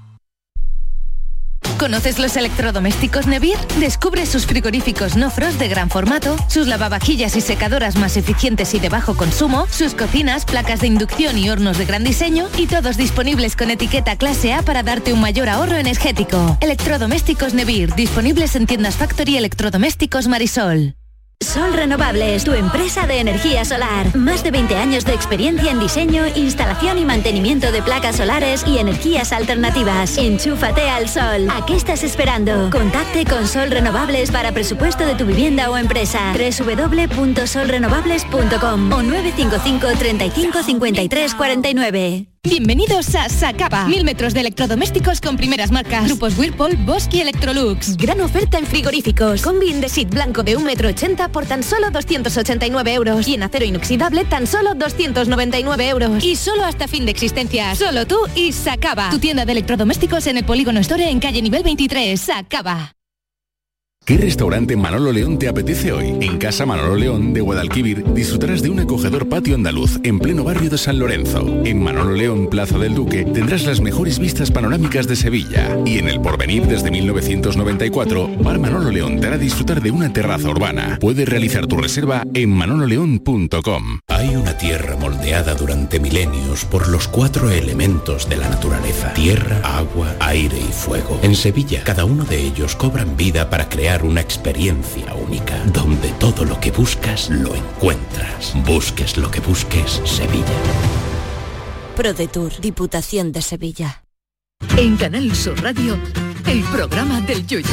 ¿Conoces los electrodomésticos Nevir? Descubre sus frigoríficos no frost de gran formato, sus lavavajillas y secadoras más eficientes y de bajo consumo, sus cocinas, placas de inducción y hornos de gran diseño, y todos disponibles con etiqueta clase A para darte un mayor ahorro energético. Electrodomésticos Nevir, disponibles en tiendas Factory Electrodomésticos Marisol. Sol Renovables, tu empresa de energía solar. Más de 20 años de experiencia en diseño, instalación y mantenimiento de placas solares y energías alternativas. Enchúfate al sol. ¿A qué estás esperando? Contacte con Sol Renovables para presupuesto de tu vivienda o empresa. www.solrenovables.com o 955 35 53 49. Bienvenidos a Sacaba. 1000 metros de electrodomésticos con primeras marcas. Grupos Whirlpool, Bosch y Electrolux. Gran oferta en frigoríficos. Combi Indesit blanco de 1,80 m por tan solo 289 euros. Y en acero inoxidable tan solo 299 euros. Y solo hasta fin de existencia. Solo tú y Sacaba. Tu tienda de electrodomésticos en el Polígono Store en calle nivel 23. Sacaba. ¿Qué restaurante Manolo León te apetece hoy? En Casa Manolo León de Guadalquivir disfrutarás de un acogedor patio andaluz en pleno barrio de San Lorenzo. En Manolo León, Plaza del Duque, tendrás las mejores vistas panorámicas de Sevilla. Y en El Porvenir, desde 1994, Bar Manolo León te hará disfrutar de una terraza urbana. Puedes realizar tu reserva en manololeón.com. Hay una tierra moldeada durante milenios por los 4 elementos de la naturaleza: tierra, agua, aire y fuego. En Sevilla, cada uno de ellos cobran vida para crear una experiencia única, donde todo lo que buscas lo encuentras. Busques lo que busques, Sevilla. ProDetour, Diputación de Sevilla. En Canal Sur Radio, el programa del Yoyo.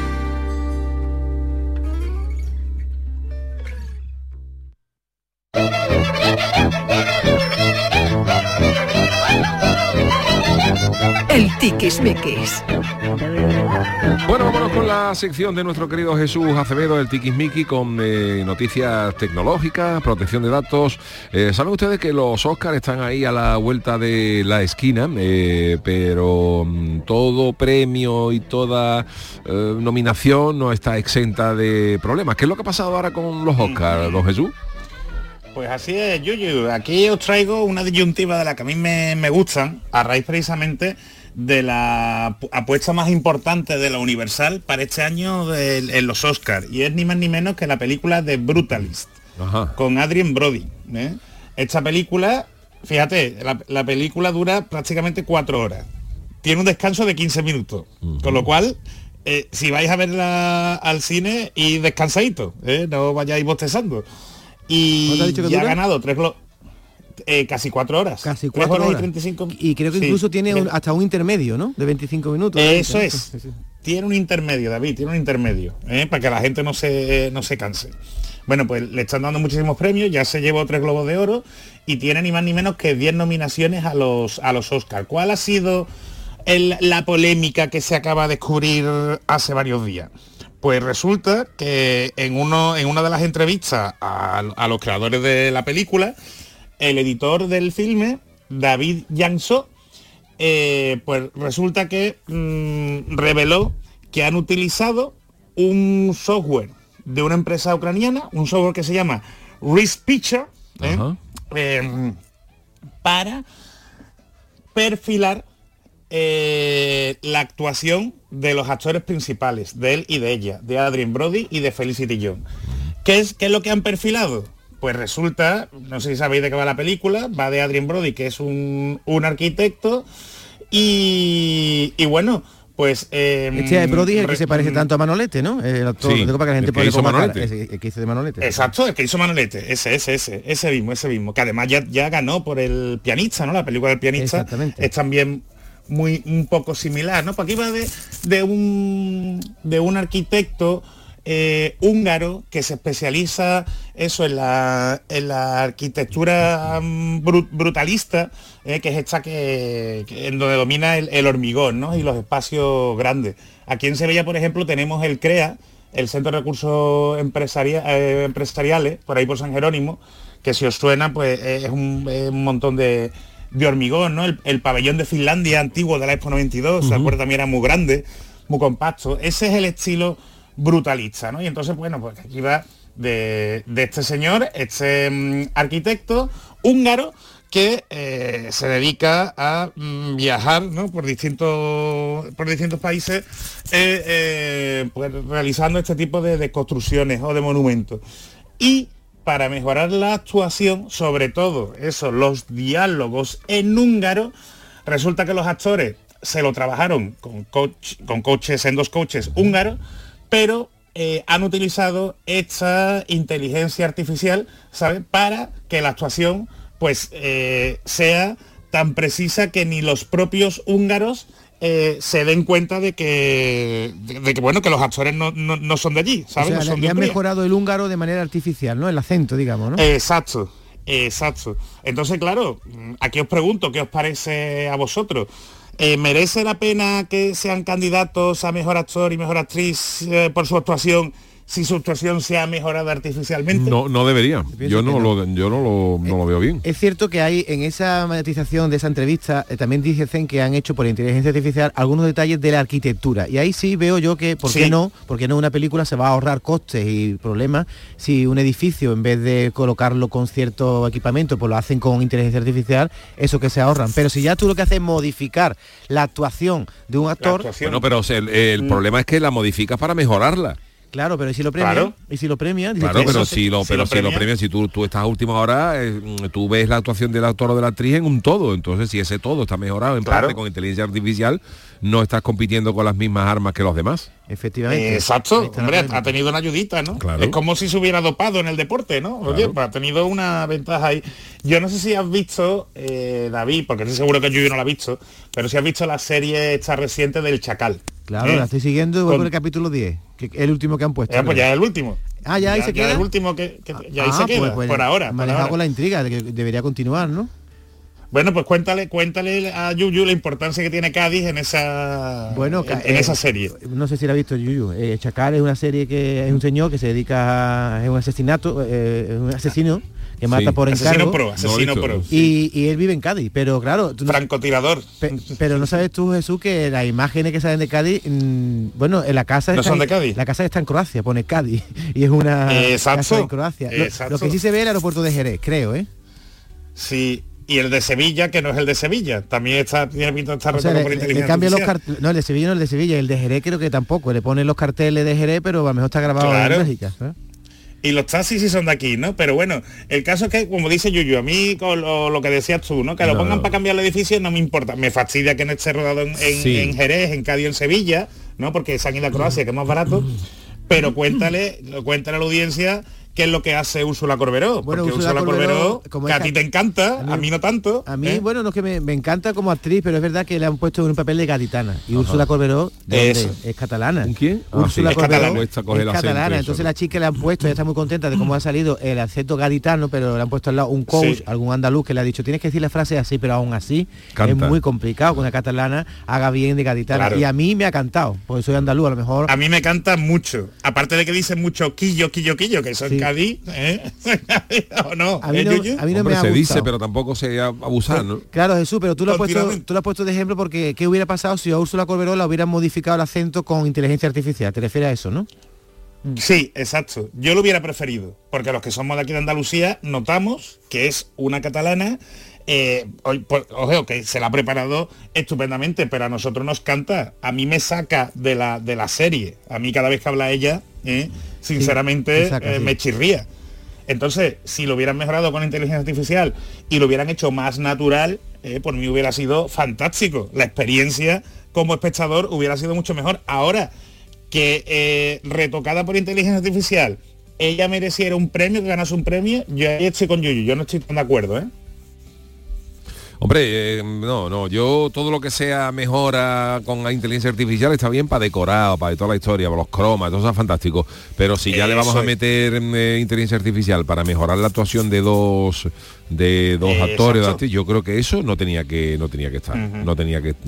El tiquismiquis. Bueno, vámonos con la sección de nuestro querido Jesús Acevedo, el tiquismiqui, con noticias tecnológicas, protección de datos. Saben ustedes que los Oscars están ahí a la vuelta de la esquina, pero todo premio y toda nominación no está exenta de problemas. ¿Qué es lo que ha pasado ahora con los Oscars, don Jesús? Pues así es, Yuyu. Aquí os traigo una disyuntiva de la que a mí me gustan, a raíz precisamente de la apuesta más importante de la Universal para este año en los Oscars, y es ni más ni menos que la película de Brutalist. Ajá. Con Adrien Brody. Esta película, fíjate, la película dura prácticamente 4 horas. Tiene un descanso de 15 minutos, con lo cual, si vais a verla al cine, y descansadito, no vayáis bostezando. Y ya ha ganado 3 casi 4 horas. Casi 4 horas. Y 35. Y creo que incluso tiene hasta un intermedio, ¿no? De 25 minutos. Eso es. Sí. Tiene un intermedio, David, tiene un intermedio, para que la gente no se canse. Bueno, pues le están dando muchísimos premios, ya se llevó 3 Globos de Oro y tiene ni más ni menos que 10 nominaciones a los Oscars. ¿Cuál ha sido la polémica que se acaba de descubrir hace varios días? Pues resulta que en una de las entrevistas a los creadores de la película, el editor del filme, David Jansó, pues resulta que reveló que han utilizado un software de una empresa ucraniana, un software que se llama RiskPicture, para perfilar la actuación de los actores principales, de él y de ella, de Adrien Brody y de Felicity Jones. ¿Qué es lo que han perfilado? Pues resulta, no sé si sabéis de qué va la película, va de Adrien Brody, que es un arquitecto, y bueno, pues... Brody es el que se parece tanto a Manolete, ¿no? El actor, sí, para que la gente pueda hizo Manolete. El que hizo de Manolete. Exacto, el que hizo Manolete, ese mismo, que además ya ganó por El pianista, ¿no? La película del pianista es también un poco similar, ¿no? Porque aquí va de un arquitecto húngaro que se especializa en la arquitectura brutalista, que es esta que en donde domina el hormigón, ¿no? Y los espacios grandes. Aquí en Sevilla, por ejemplo, tenemos el CREA, el Centro de Recursos Empresariales, por ahí por San Jerónimo, que si os suena, pues es un montón de hormigón, ¿no? El pabellón de Finlandia antiguo de la Expo 92, ¿se acuerdan? También era muy grande, muy compacto. Ese es el estilo brutalista, ¿no? Y entonces, bueno, pues aquí va de este señor, este arquitecto húngaro, que se dedica a viajar, ¿no? por distintos países, pues realizando este tipo de construcciones o de monumentos. Y para mejorar la actuación, sobre todo los diálogos en húngaro, resulta que los actores se lo trabajaron con coaches, en dos coaches húngaros, pero han utilizado esta inteligencia artificial, ¿sabes? Para que la actuación pues sea tan precisa que ni los propios húngaros se den cuenta de que bueno, que los actores no son de allí, ¿sabes? O sea, no son le han mejorado el húngaro de manera artificial, ¿no? El acento, digamos, ¿no? Exacto. Entonces, claro, aquí os pregunto, ¿qué os parece a vosotros? ¿Merece la pena que sean candidatos a mejor actor y mejor actriz por su actuación si su actuación se ha mejorado artificialmente? No debería. Yo no lo veo bien. Es cierto que hay en esa monetización de esa entrevista también dicen que han hecho por inteligencia artificial algunos detalles de la arquitectura. Y ahí sí veo yo que, ¿por qué no una película se va a ahorrar costes y problemas si un edificio, en vez de colocarlo con cierto equipamiento, pues lo hacen con inteligencia artificial, eso que se ahorran. Pero si ya tú lo que haces es modificar la actuación de un actor... Bueno, pero el problema es que la modificas para mejorarla. Claro, pero ¿y si lo premian? Claro. ¿Y si lo premian? Claro, pero si lo premian, si tú estás a última hora, tú ves la actuación del actor o de la actriz en un todo. Entonces, si ese todo está mejorado en parte con inteligencia artificial, no estás compitiendo con las mismas armas que los demás. Efectivamente. Exacto, hombre, ha tenido una ayudita, ¿no? Claro. Es como si se hubiera dopado en el deporte, ¿no? Claro. Oye, pues ha tenido una ventaja ahí. Yo no sé si has visto, David, porque estoy seguro que yo no la he visto, pero si has visto la serie esta reciente del Chacal. Claro, la estoy siguiendo y voy por el capítulo 10, que es el último que han puesto. Pues ya es el último. Ah, ya ahí se queda. Ya el último que ya ahí se queda, pues, por ahora. Manejado con la intriga de que debería continuar, ¿no? Bueno, pues cuéntale a Yuyu la importancia que tiene Cádiz en esa esa serie. No sé si la ha visto Yuyu. Chacal es una serie que es un señor que se dedica a un asesinato, un asesino que mata por encargo. Asesino pro. Y él vive en Cádiz, pero claro... Francotirador. Pero no sabes tú, Jesús, que las imágenes que salen de Cádiz, bueno, en la casa... ¿No son de Cádiz? La casa está en Croacia, pone Cádiz, y es una casa en Croacia. Lo que sí se ve es el aeropuerto de Jerez, creo, ¿eh? Sí. Y el de Sevilla, que no es el de Sevilla, también tiene pinta de estar retorno por inteligencia artificial. No, el de Sevilla no es el de Sevilla, el de Jerez creo que tampoco. Le ponen los carteles de Jerez, pero a lo mejor está grabado en Bélgica, ¿eh? Y los taxis sí son de aquí, ¿no? Pero bueno, el caso es que, como dice Yuyu, a mí con lo que decías tú, ¿no? Que lo pongan para cambiar el edificio no me importa. Me fastidia que no esté rodado en Jerez, en Cádiz, en Sevilla, ¿no? Porque se han ido a Croacia, que es más barato. Pero cuéntale a la audiencia qué es lo que hace Úrsula Corberó. Bueno, porque Úrsula Corberó, que a ti te encanta, a mí no tanto. A mí, bueno, no es que me encanta como actriz, pero es verdad que le han puesto en un papel de gaditana. Y Úrsula Corberó es catalana. ¿Quién? Úrsula Corberó es catalana. Entonces la chica le han puesto, ella está muy contenta de cómo ha salido el acento gaditano, pero le han puesto al lado un coach, algún andaluz que le ha dicho, tienes que decir la frase así, pero aún así es muy complicado que una catalana haga bien de gaditana. Claro. Y a mí me ha cantado, porque soy andaluz, a lo mejor. A mí me canta mucho. Aparte de que dicen mucho quillo, que eso en Cádiz, ¿o no? A mí no me ha se gustado. Dice, pero tampoco se abusar, ¿no? Claro, Jesús, pero tú lo has puesto de ejemplo porque ¿qué hubiera pasado si a Úrsula Corberó la hubieran modificado el acento con inteligencia artificial? ¿Te refieres a eso, no? Sí, exacto. Yo lo hubiera preferido, porque los que somos de aquí de Andalucía notamos que es una catalana. Ojo, que se la ha preparado estupendamente, pero a nosotros nos canta. A mí me saca de la serie. A mí cada vez que habla ella, sinceramente, me chirría. Entonces, si lo hubieran mejorado con inteligencia artificial y lo hubieran hecho más natural, por mí hubiera sido fantástico. La experiencia como espectador hubiera sido mucho mejor. Ahora, que retocada por inteligencia artificial, ella mereciera un premio, que ganase un premio, yo ahí estoy con Yuyu, yo no estoy tan de acuerdo, Hombre, no, yo todo lo que sea mejora con la inteligencia artificial está bien para decorar, para toda la historia, para los cromas, todo eso es fantástico, pero si ya le vamos a meter inteligencia artificial para mejorar la actuación de dos actores, yo creo que eso no tenía que estar, no tenía que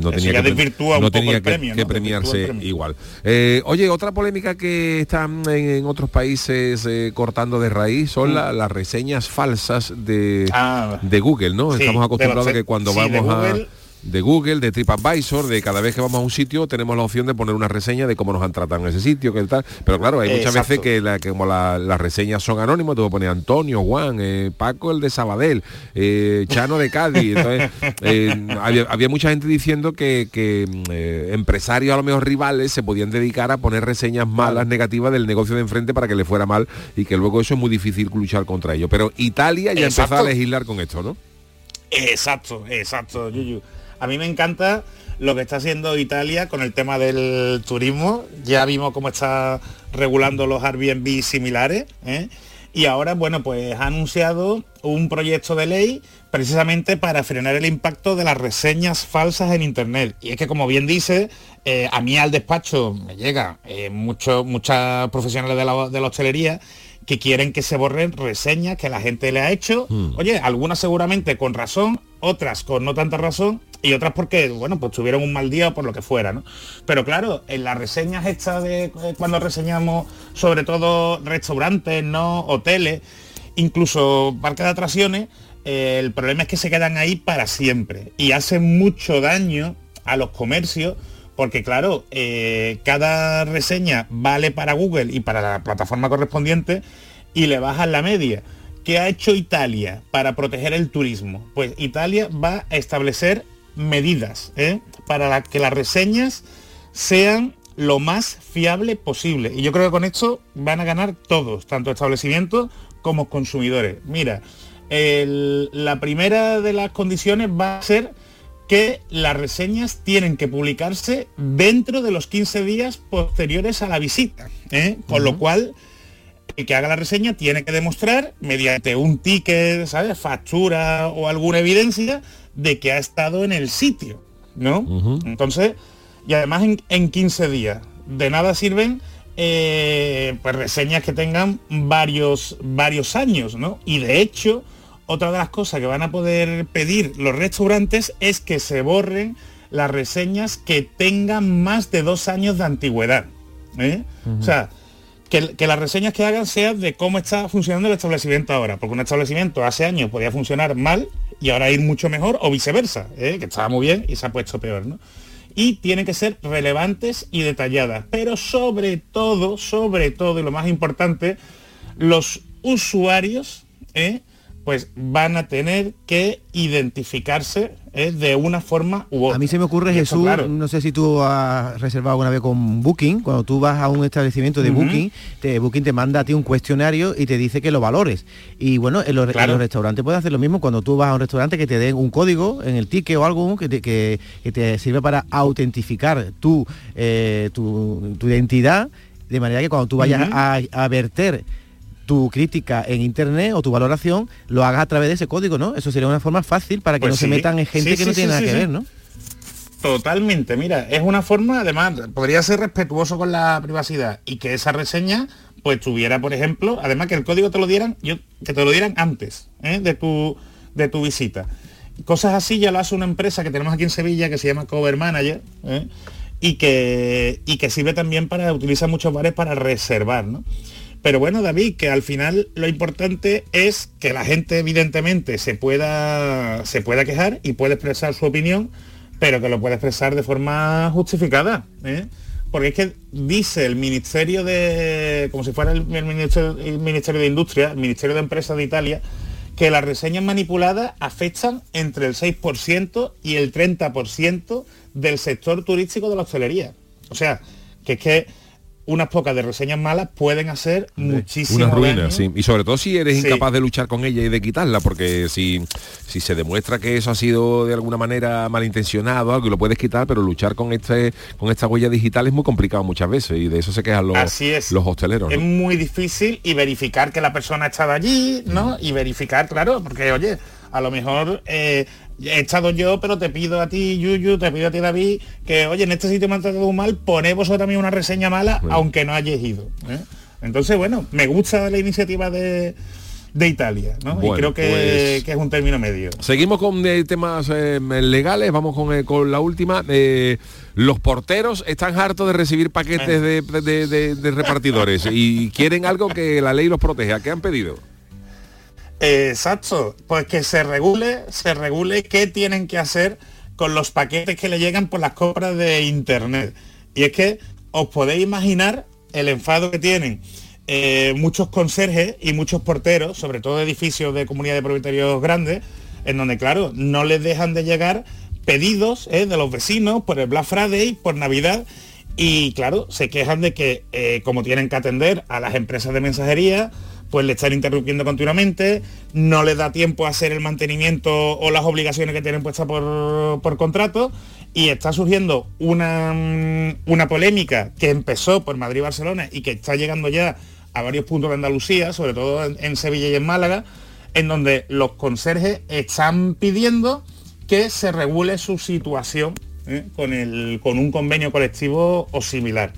premiarse igual. Oye, otra polémica que están en otros países cortando de raíz son las reseñas falsas de Google, ¿no? Estamos acostumbrados a que cuando vamos de Google, de TripAdvisor, de cada vez que vamos a un sitio tenemos la opción de poner una reseña de cómo nos han tratado en ese sitio, que tal. Pero claro, hay muchas veces que como las reseñas son anónimas, te voy a poner Antonio, Juan, Paco el de Sabadell, Chano de Cádiz. Entonces, había mucha gente diciendo que empresarios a lo mejor rivales se podían dedicar a poner reseñas malas, negativas del negocio de enfrente para que le fuera mal, y que luego eso es muy difícil luchar contra ello. Pero Italia ya empezó a legislar con esto, ¿no? Exacto, Yuyu. A mí me encanta lo que está haciendo Italia con el tema del turismo. Ya vimos cómo está regulando los Airbnb similares, y ahora, bueno, pues ha anunciado un proyecto de ley precisamente para frenar el impacto de las reseñas falsas en Internet. Y es que, como bien dice, a mí al despacho me llega muchas profesionales de la hostelería que quieren que se borren reseñas que la gente le ha hecho. Oye, algunas seguramente con razón, otras con no tanta razón, y otras porque, bueno, pues tuvieron un mal día o por lo que fuera, ¿no? Pero claro, en las reseñas estas de cuando reseñamos sobre todo restaurantes, ¿no? Hoteles, incluso parques de atracciones, el problema es que se quedan ahí para siempre y hacen mucho daño a los comercios, porque claro, cada reseña vale para Google y para la plataforma correspondiente y le bajan la media. ¿Qué ha hecho Italia para proteger el turismo? Pues Italia va a establecer medidas para que las reseñas sean lo más fiable posible. Y yo creo que con esto van a ganar todos, tanto establecimientos como consumidores. Mira, la primera de las condiciones va a ser que las reseñas tienen que publicarse dentro de los 15 días posteriores a la visita, con lo cual el que haga la reseña tiene que demostrar mediante un ticket, ¿sabes?, factura o alguna evidencia de que ha estado en el sitio, ¿no? Entonces, y además en 15 días. De nada sirven pues reseñas que tengan varios años, ¿no? Y de hecho, otra de las cosas que van a poder pedir los restaurantes es que se borren las reseñas que tengan más de 2 años de antigüedad. O sea, que las reseñas que hagan sean de cómo está funcionando el establecimiento ahora, porque un establecimiento hace años podía funcionar mal y ahora ir mucho mejor, o viceversa, que estaba muy bien y se ha puesto peor, ¿no? Y tienen que ser relevantes y detalladas, pero sobre todo, y lo más importante, los usuarios, pues van a tener que identificarse de una forma u otra. A mí se me ocurre, Jesús, claro, no sé si tú has reservado alguna vez con Booking, cuando tú vas a un establecimiento de Booking, Booking te manda a ti un cuestionario y te dice que lo valores. Y bueno, en los restaurantes puedes hacer lo mismo cuando tú vas a un restaurante, que te den un código en el ticket o algo que te sirve para autentificar tu identidad, de manera que cuando tú vayas a verter tu crítica en internet o tu valoración lo hagas a través de ese código, ¿no? Eso sería una forma fácil para que pues no se metan en gente que no tiene nada que ver, ¿no? Totalmente, mira, es una forma, además, podría ser respetuoso con la privacidad y que esa reseña pues tuviera, por ejemplo, además que el código te lo dieran, que te lo dieran antes de tu visita. Cosas así ya lo hace una empresa que tenemos aquí en Sevilla que se llama Cover Manager, y que sirve también utiliza muchos bares para reservar, ¿no? Pero bueno, David, que al final lo importante es que la gente evidentemente se pueda quejar y puede expresar su opinión, pero que lo puede expresar de forma justificada, porque es que dice el Ministerio de, como si fuera el Ministerio de Industria, el Ministerio de Empresas de Italia, que las reseñas manipuladas afectan entre el 6% y el 30% del sector turístico de la hostelería. O sea, que es que unas pocas de reseñas malas pueden hacer muchísimo una ruina, daño. sí. Y sobre todo si eres incapaz de luchar con ella y de quitarla, porque si se demuestra que eso ha sido de alguna manera malintencionado, algo y lo puedes quitar, pero luchar con esta huella digital es muy complicado muchas veces, y de eso se quejan los hosteleros, ¿no? Es muy difícil, y verificar que la persona ha estado allí, ¿no? Y verificar, claro, porque oye, a lo mejor he estado yo, pero te pido a ti, Yuyu, te pido a ti, David, que oye, en este sitio me han tratado mal, poné vosotros también una reseña mala, aunque no hayáis ido. Entonces, bueno, me gusta la iniciativa de Italia, ¿no? Bueno, y creo que es un término medio. Seguimos con temas legales, vamos con la última. Los porteros están hartos de recibir paquetes de repartidores y quieren algo que la ley los proteja. ¿Qué han pedido? Exacto, pues que se regule qué tienen que hacer con los paquetes que le llegan por las compras de internet. Y es que os podéis imaginar el enfado que tienen muchos conserjes y muchos porteros, sobre todo edificios de comunidades de propietarios grandes, en donde, claro, no les dejan de llegar pedidos de los vecinos por el Black Friday, por Navidad, y claro, se quejan de que como tienen que atender a las empresas de mensajería, pues le están interrumpiendo continuamente, no les da tiempo a hacer el mantenimiento o las obligaciones que tienen puestas por contrato, y está surgiendo una polémica que empezó por Madrid y Barcelona y que está llegando ya a varios puntos de Andalucía, sobre todo en Sevilla y en Málaga, en donde los conserjes están pidiendo que se regule su situación con un convenio colectivo o similar.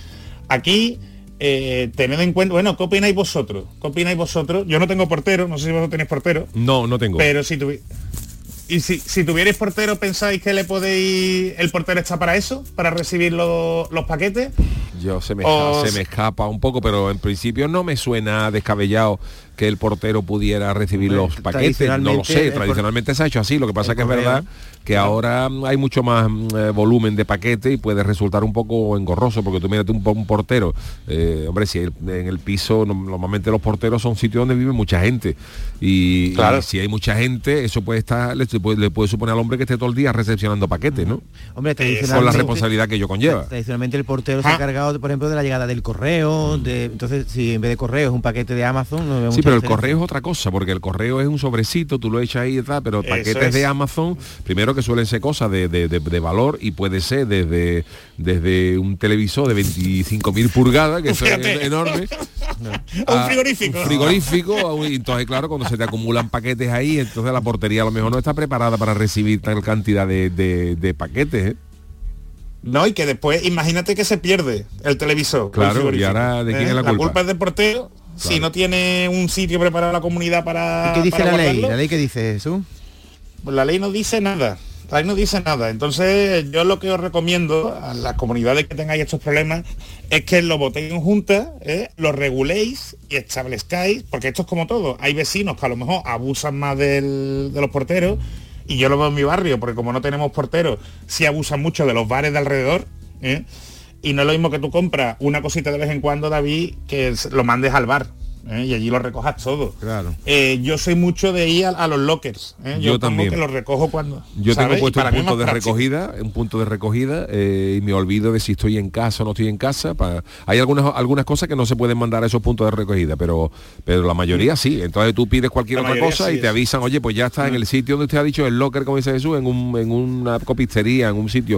Aquí tened en cuenta, bueno, ¿qué opináis vosotros? Yo no tengo portero, no sé si vosotros tenéis portero. No tengo. Pero si tuvierais portero, ¿pensáis que el portero está para eso? ¿Para recibir los paquetes? Se me escapa un poco, pero en principio no me suena descabellado que el portero pudiera recibir los paquetes, no lo sé, tradicionalmente se ha hecho así, lo que pasa es que es verdad que ahora hay mucho más volumen de paquete y puede resultar un poco engorroso, porque tú mírate un portero, hombre, si en el piso, normalmente los porteros son sitios donde vive mucha gente, y si hay mucha gente, eso puede estar, le puede suponer al hombre que esté todo el día recepcionando paquetes, ¿no? Hombre, con la responsabilidad que ello conlleva. Tradicionalmente el portero se ha encargado, por ejemplo, de la llegada del correo, entonces si en vez de correo es un paquete de Amazon, no vemos. Sí, pero el correo es otra cosa, porque el correo es un sobrecito, tú lo echas ahí y tal, pero paquetes de Amazon, primero que suelen ser cosas de valor, y puede ser desde un televisor de 25.000 pulgadas, que eso es enorme, un frigorífico. Un frigorífico, entonces claro, cuando se te acumulan paquetes ahí, entonces la portería a lo mejor no está preparada para recibir tal cantidad de paquetes, No, y que después, imagínate que se pierde el televisor. Claro, y ahora, ¿de quién es la culpa? La culpa es del portero, si no tiene un sitio preparado la comunidad para... ¿Y qué dice la ley? ¿La ley qué dice, Jesús? Pues la ley no dice nada. Entonces, yo lo que os recomiendo a las comunidades que tengáis estos problemas es que lo votéis en junta, lo reguléis y establezcáis, porque esto es como todo. Hay vecinos que a lo mejor abusan más de los porteros, y yo lo veo en mi barrio, porque como no tenemos porteros, sí abusan mucho de los bares de alrededor, y no es lo mismo que tú compras una cosita de vez en cuando, David, que lo mandes al bar, y allí lo recojas todo. Claro. Yo soy mucho de ir a los lockers. Yo también. Que los recojo cuando... Yo ¿sabes? tengo puesto un punto de recogida, y me olvido de si estoy en casa o no estoy en casa. Hay algunas cosas que no se pueden mandar a esos puntos de recogida, pero la mayoría sí. Entonces tú pides cualquier otra cosa y te avisan, oye, pues ya está en el sitio donde usted ha dicho, el locker, como dice Jesús, en una copistería, en un sitio,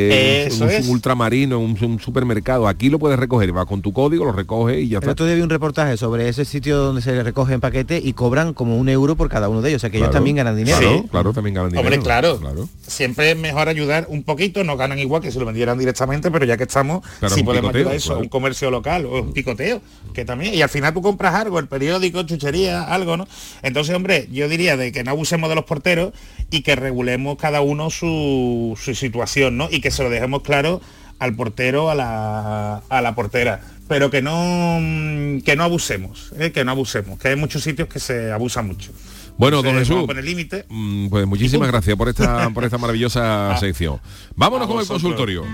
un ultramarino, un supermercado. Aquí lo puedes recoger, vas con tu código, lo recoges y ya está. Pero tú debes un reportaje sobre ese sitio donde se recogen paquetes y cobran como €1 por cada uno de ellos, o sea que ellos también ganan dinero. Sí. Claro, también ganan dinero. Hombre, claro. Siempre es mejor ayudar un poquito, no ganan igual que si lo vendieran directamente, pero ya que estamos, sí podemos ayudar eso, un comercio local o un picoteo, que también, y al final tú compras algo, el periódico, chuchería, algo, ¿no? Entonces, hombre, yo diría de que no abusemos de los porteros y que regulemos cada uno su situación, ¿no? Y que se lo dejemos claro al portero, a la portera, pero que no abusemos, que hay muchos sitios que se abusa mucho. Bueno, don Jesús, límite. Pues muchísimas gracias por esta maravillosa sección. Vámonos con el consultorio.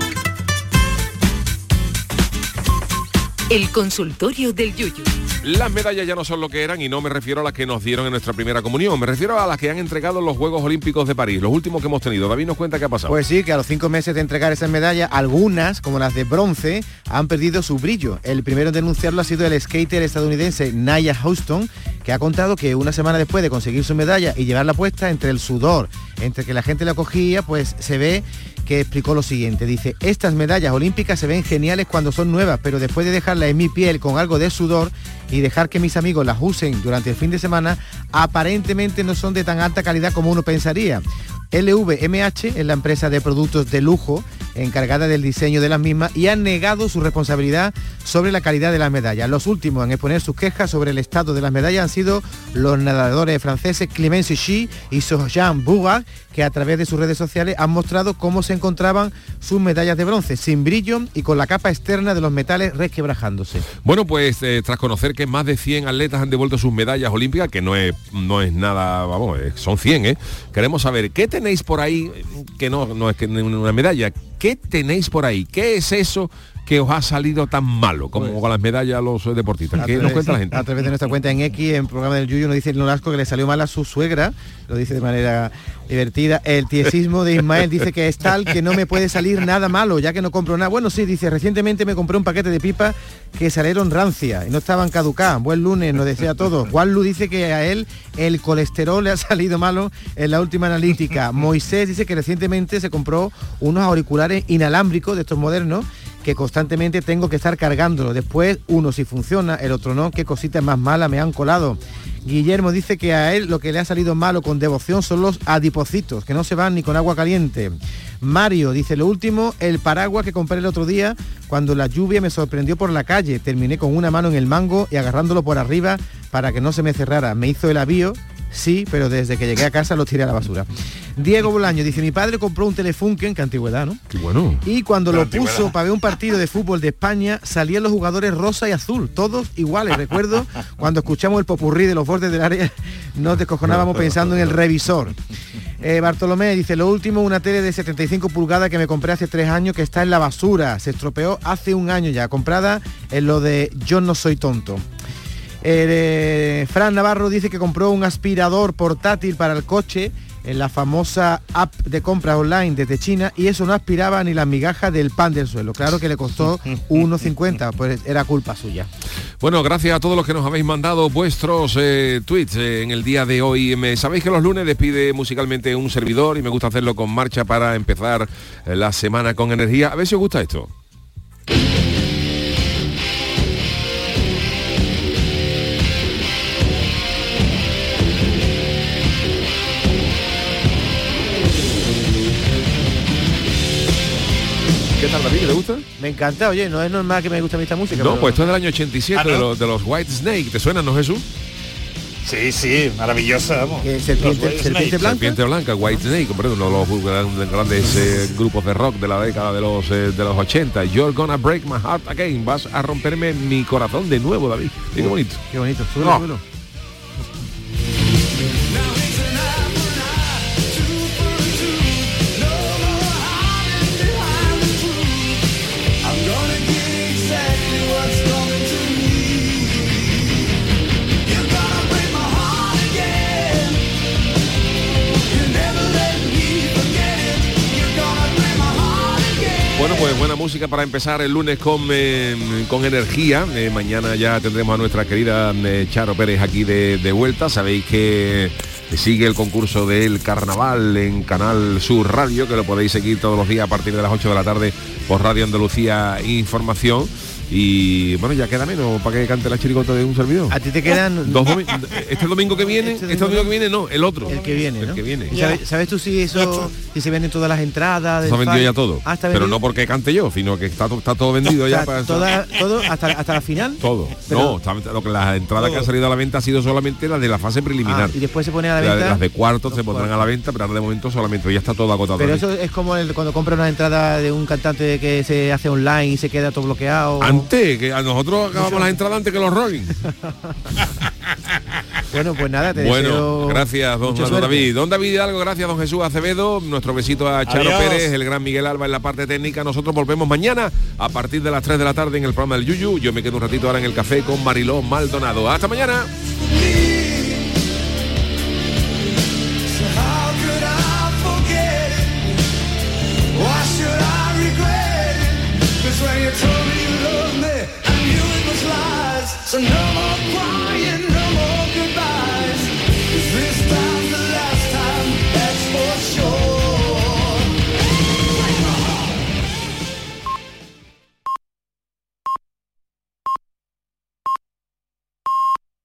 El consultorio del Yuyu. Las medallas ya no son lo que eran y no me refiero a las que nos dieron en nuestra primera comunión, me refiero a las que han entregado los Juegos Olímpicos de París, los últimos que hemos tenido. David nos cuenta qué ha pasado. Pues sí, que a los 5 meses de entregar esas medallas, algunas, como las de bronce, han perdido su brillo. El primero en denunciarlo ha sido el skater estadounidense Nia Houston, que ha contado que una semana después de conseguir su medalla y llevarla puesta, entre el sudor, entre que la gente la cogía, pues se ve que explicó lo siguiente. Dice, estas medallas olímpicas se ven geniales cuando son nuevas, pero después de dejarlas en mi piel con algo de sudor y dejar que mis amigos las usen durante el fin de semana, aparentemente no son de tan alta calidad como uno pensaría. LVMH es la empresa de productos de lujo encargada del diseño de las mismas y han negado su responsabilidad sobre la calidad de las medallas. Los últimos en exponer sus quejas sobre el estado de las medallas han sido los nadadores franceses Clément Séchy y Sojan Bourg, que a través de sus redes sociales han mostrado cómo se encontraban sus medallas de bronce, sin brillo y con la capa externa de los metales resquebrajándose. Bueno, pues tras conocer que más de 100 atletas han devuelto sus medallas olímpicas, que no es nada, vamos, son 100, queremos saber, ¿qué tenéis por ahí? Que no es que una medalla, ¿qué tenéis por ahí? ¿Qué es eso que os ha salido tan malo como pues, con las medallas a los deportistas? ¿Qué nos cuenta la gente? A través de nuestra cuenta en X, en programa del Yuyu, nos dice el Nolasco que le salió mal a su suegra, lo dice de manera divertida. El tiesismo de Ismael dice que es tal que no me puede salir nada malo, ya que no compro nada. Bueno, sí, dice, recientemente me compré un paquete de pipas que salieron rancias y no estaban caducadas. Buen lunes, nos desea a todos. Juanlu dice que a él el colesterol le ha salido malo en la última analítica. Moisés dice que recientemente se compró unos auriculares inalámbricos de estos modernos que constantemente tengo que estar cargándolo. Después uno sí funciona, el otro no. Qué cositas más malas me han colado. Guillermo dice que a él lo que le ha salido malo con devoción son los adipocitos, que no se van ni con agua caliente. Mario dice, lo último, el paraguas que compré el otro día cuando la lluvia me sorprendió por la calle. Terminé con una mano en el mango y agarrándolo por arriba para que no se me cerrara. Me hizo el avío. Sí, pero desde que llegué a casa lo tiré a la basura. Diego Bolaño dice, mi padre compró un Telefunken, que antigüedad, ¿no? Qué bueno. Y cuando lo puso para ver un partido de fútbol de España, salían los jugadores rosa y azul, todos iguales. Recuerdo cuando escuchamos el popurrí de los bordes del área, nos descojonábamos pensando en el revisor. Bartolomé dice, lo último, una tele de 75 pulgadas que me compré hace 3 años que está en la basura. Se estropeó hace 1 año ya, comprada en lo de Yo no soy tonto. Fran Navarro dice que compró un aspirador portátil para el coche en la famosa app de compras online desde China y eso no aspiraba ni las migajas del pan del suelo. Claro que le costó 1,50, pues era culpa suya. Bueno, gracias a todos los que nos habéis mandado vuestros tweets en el día de hoy. Sabéis que los lunes despide musicalmente un servidor y me gusta hacerlo con marcha para empezar la semana con energía. A ver si os gusta esto. ¿Qué tal, David? ¿Te gusta? Me encanta, oye, no es normal que me guste a mí esta música. No, pero... pues esto es del año 87, de los White Snake. ¿Te suena, no, Jesús? Sí, sí, maravillosa, vamos. ¿Serpiente blanca? Serpiente blanca, White Snake, uno de los grandes grupos de rock de la década de los 80. You're gonna break my heart again. Vas a romperme mi corazón de nuevo, David. Qué bonito. Qué bonito, súbelo. Bueno, pues buena música para empezar el lunes con energía. Mañana ya tendremos a nuestra querida Charo Pérez aquí de vuelta. Sabéis que sigue el concurso del carnaval en Canal Sur Radio, que lo podéis seguir todos los días a partir de las 8 de la tarde por Radio Andalucía Información. Y bueno, ya queda menos para que cante la chirigota de un servidor. A ti te quedan este domingo que viene, domingo que viene no, el otro. El que viene, ¿no? El que viene. ¿Sabes tú si eso, si se venden todas las entradas? Está vendido ya todo. Pero no porque cante yo, sino que está todo vendido ya. Todo hasta la final. Todo. Pero, no, lo que las entradas que han salido a la venta ha sido solamente las de la fase preliminar. Y después se pone a la venta. Las de cuartos se pondrán a la venta, pero ahora de momento solamente ya está todo agotado. Pero eso es como cuando compras una entrada de un cantante que se hace online y se queda todo bloqueado. Antes, que a nosotros acabamos las entradas antes que los Rolling. Bueno, pues nada, deseo gracias, don David. Don David Hidalgo, gracias, don Jesús Acevedo. Nuestro besito a Charo Pérez, el gran Miguel Alba en la parte técnica. Nosotros volvemos mañana a partir de las 3 de la tarde en el programa del Yuyu. Yo me quedo un ratito ahora en el café con Mariló Maldonado. ¡Hasta mañana!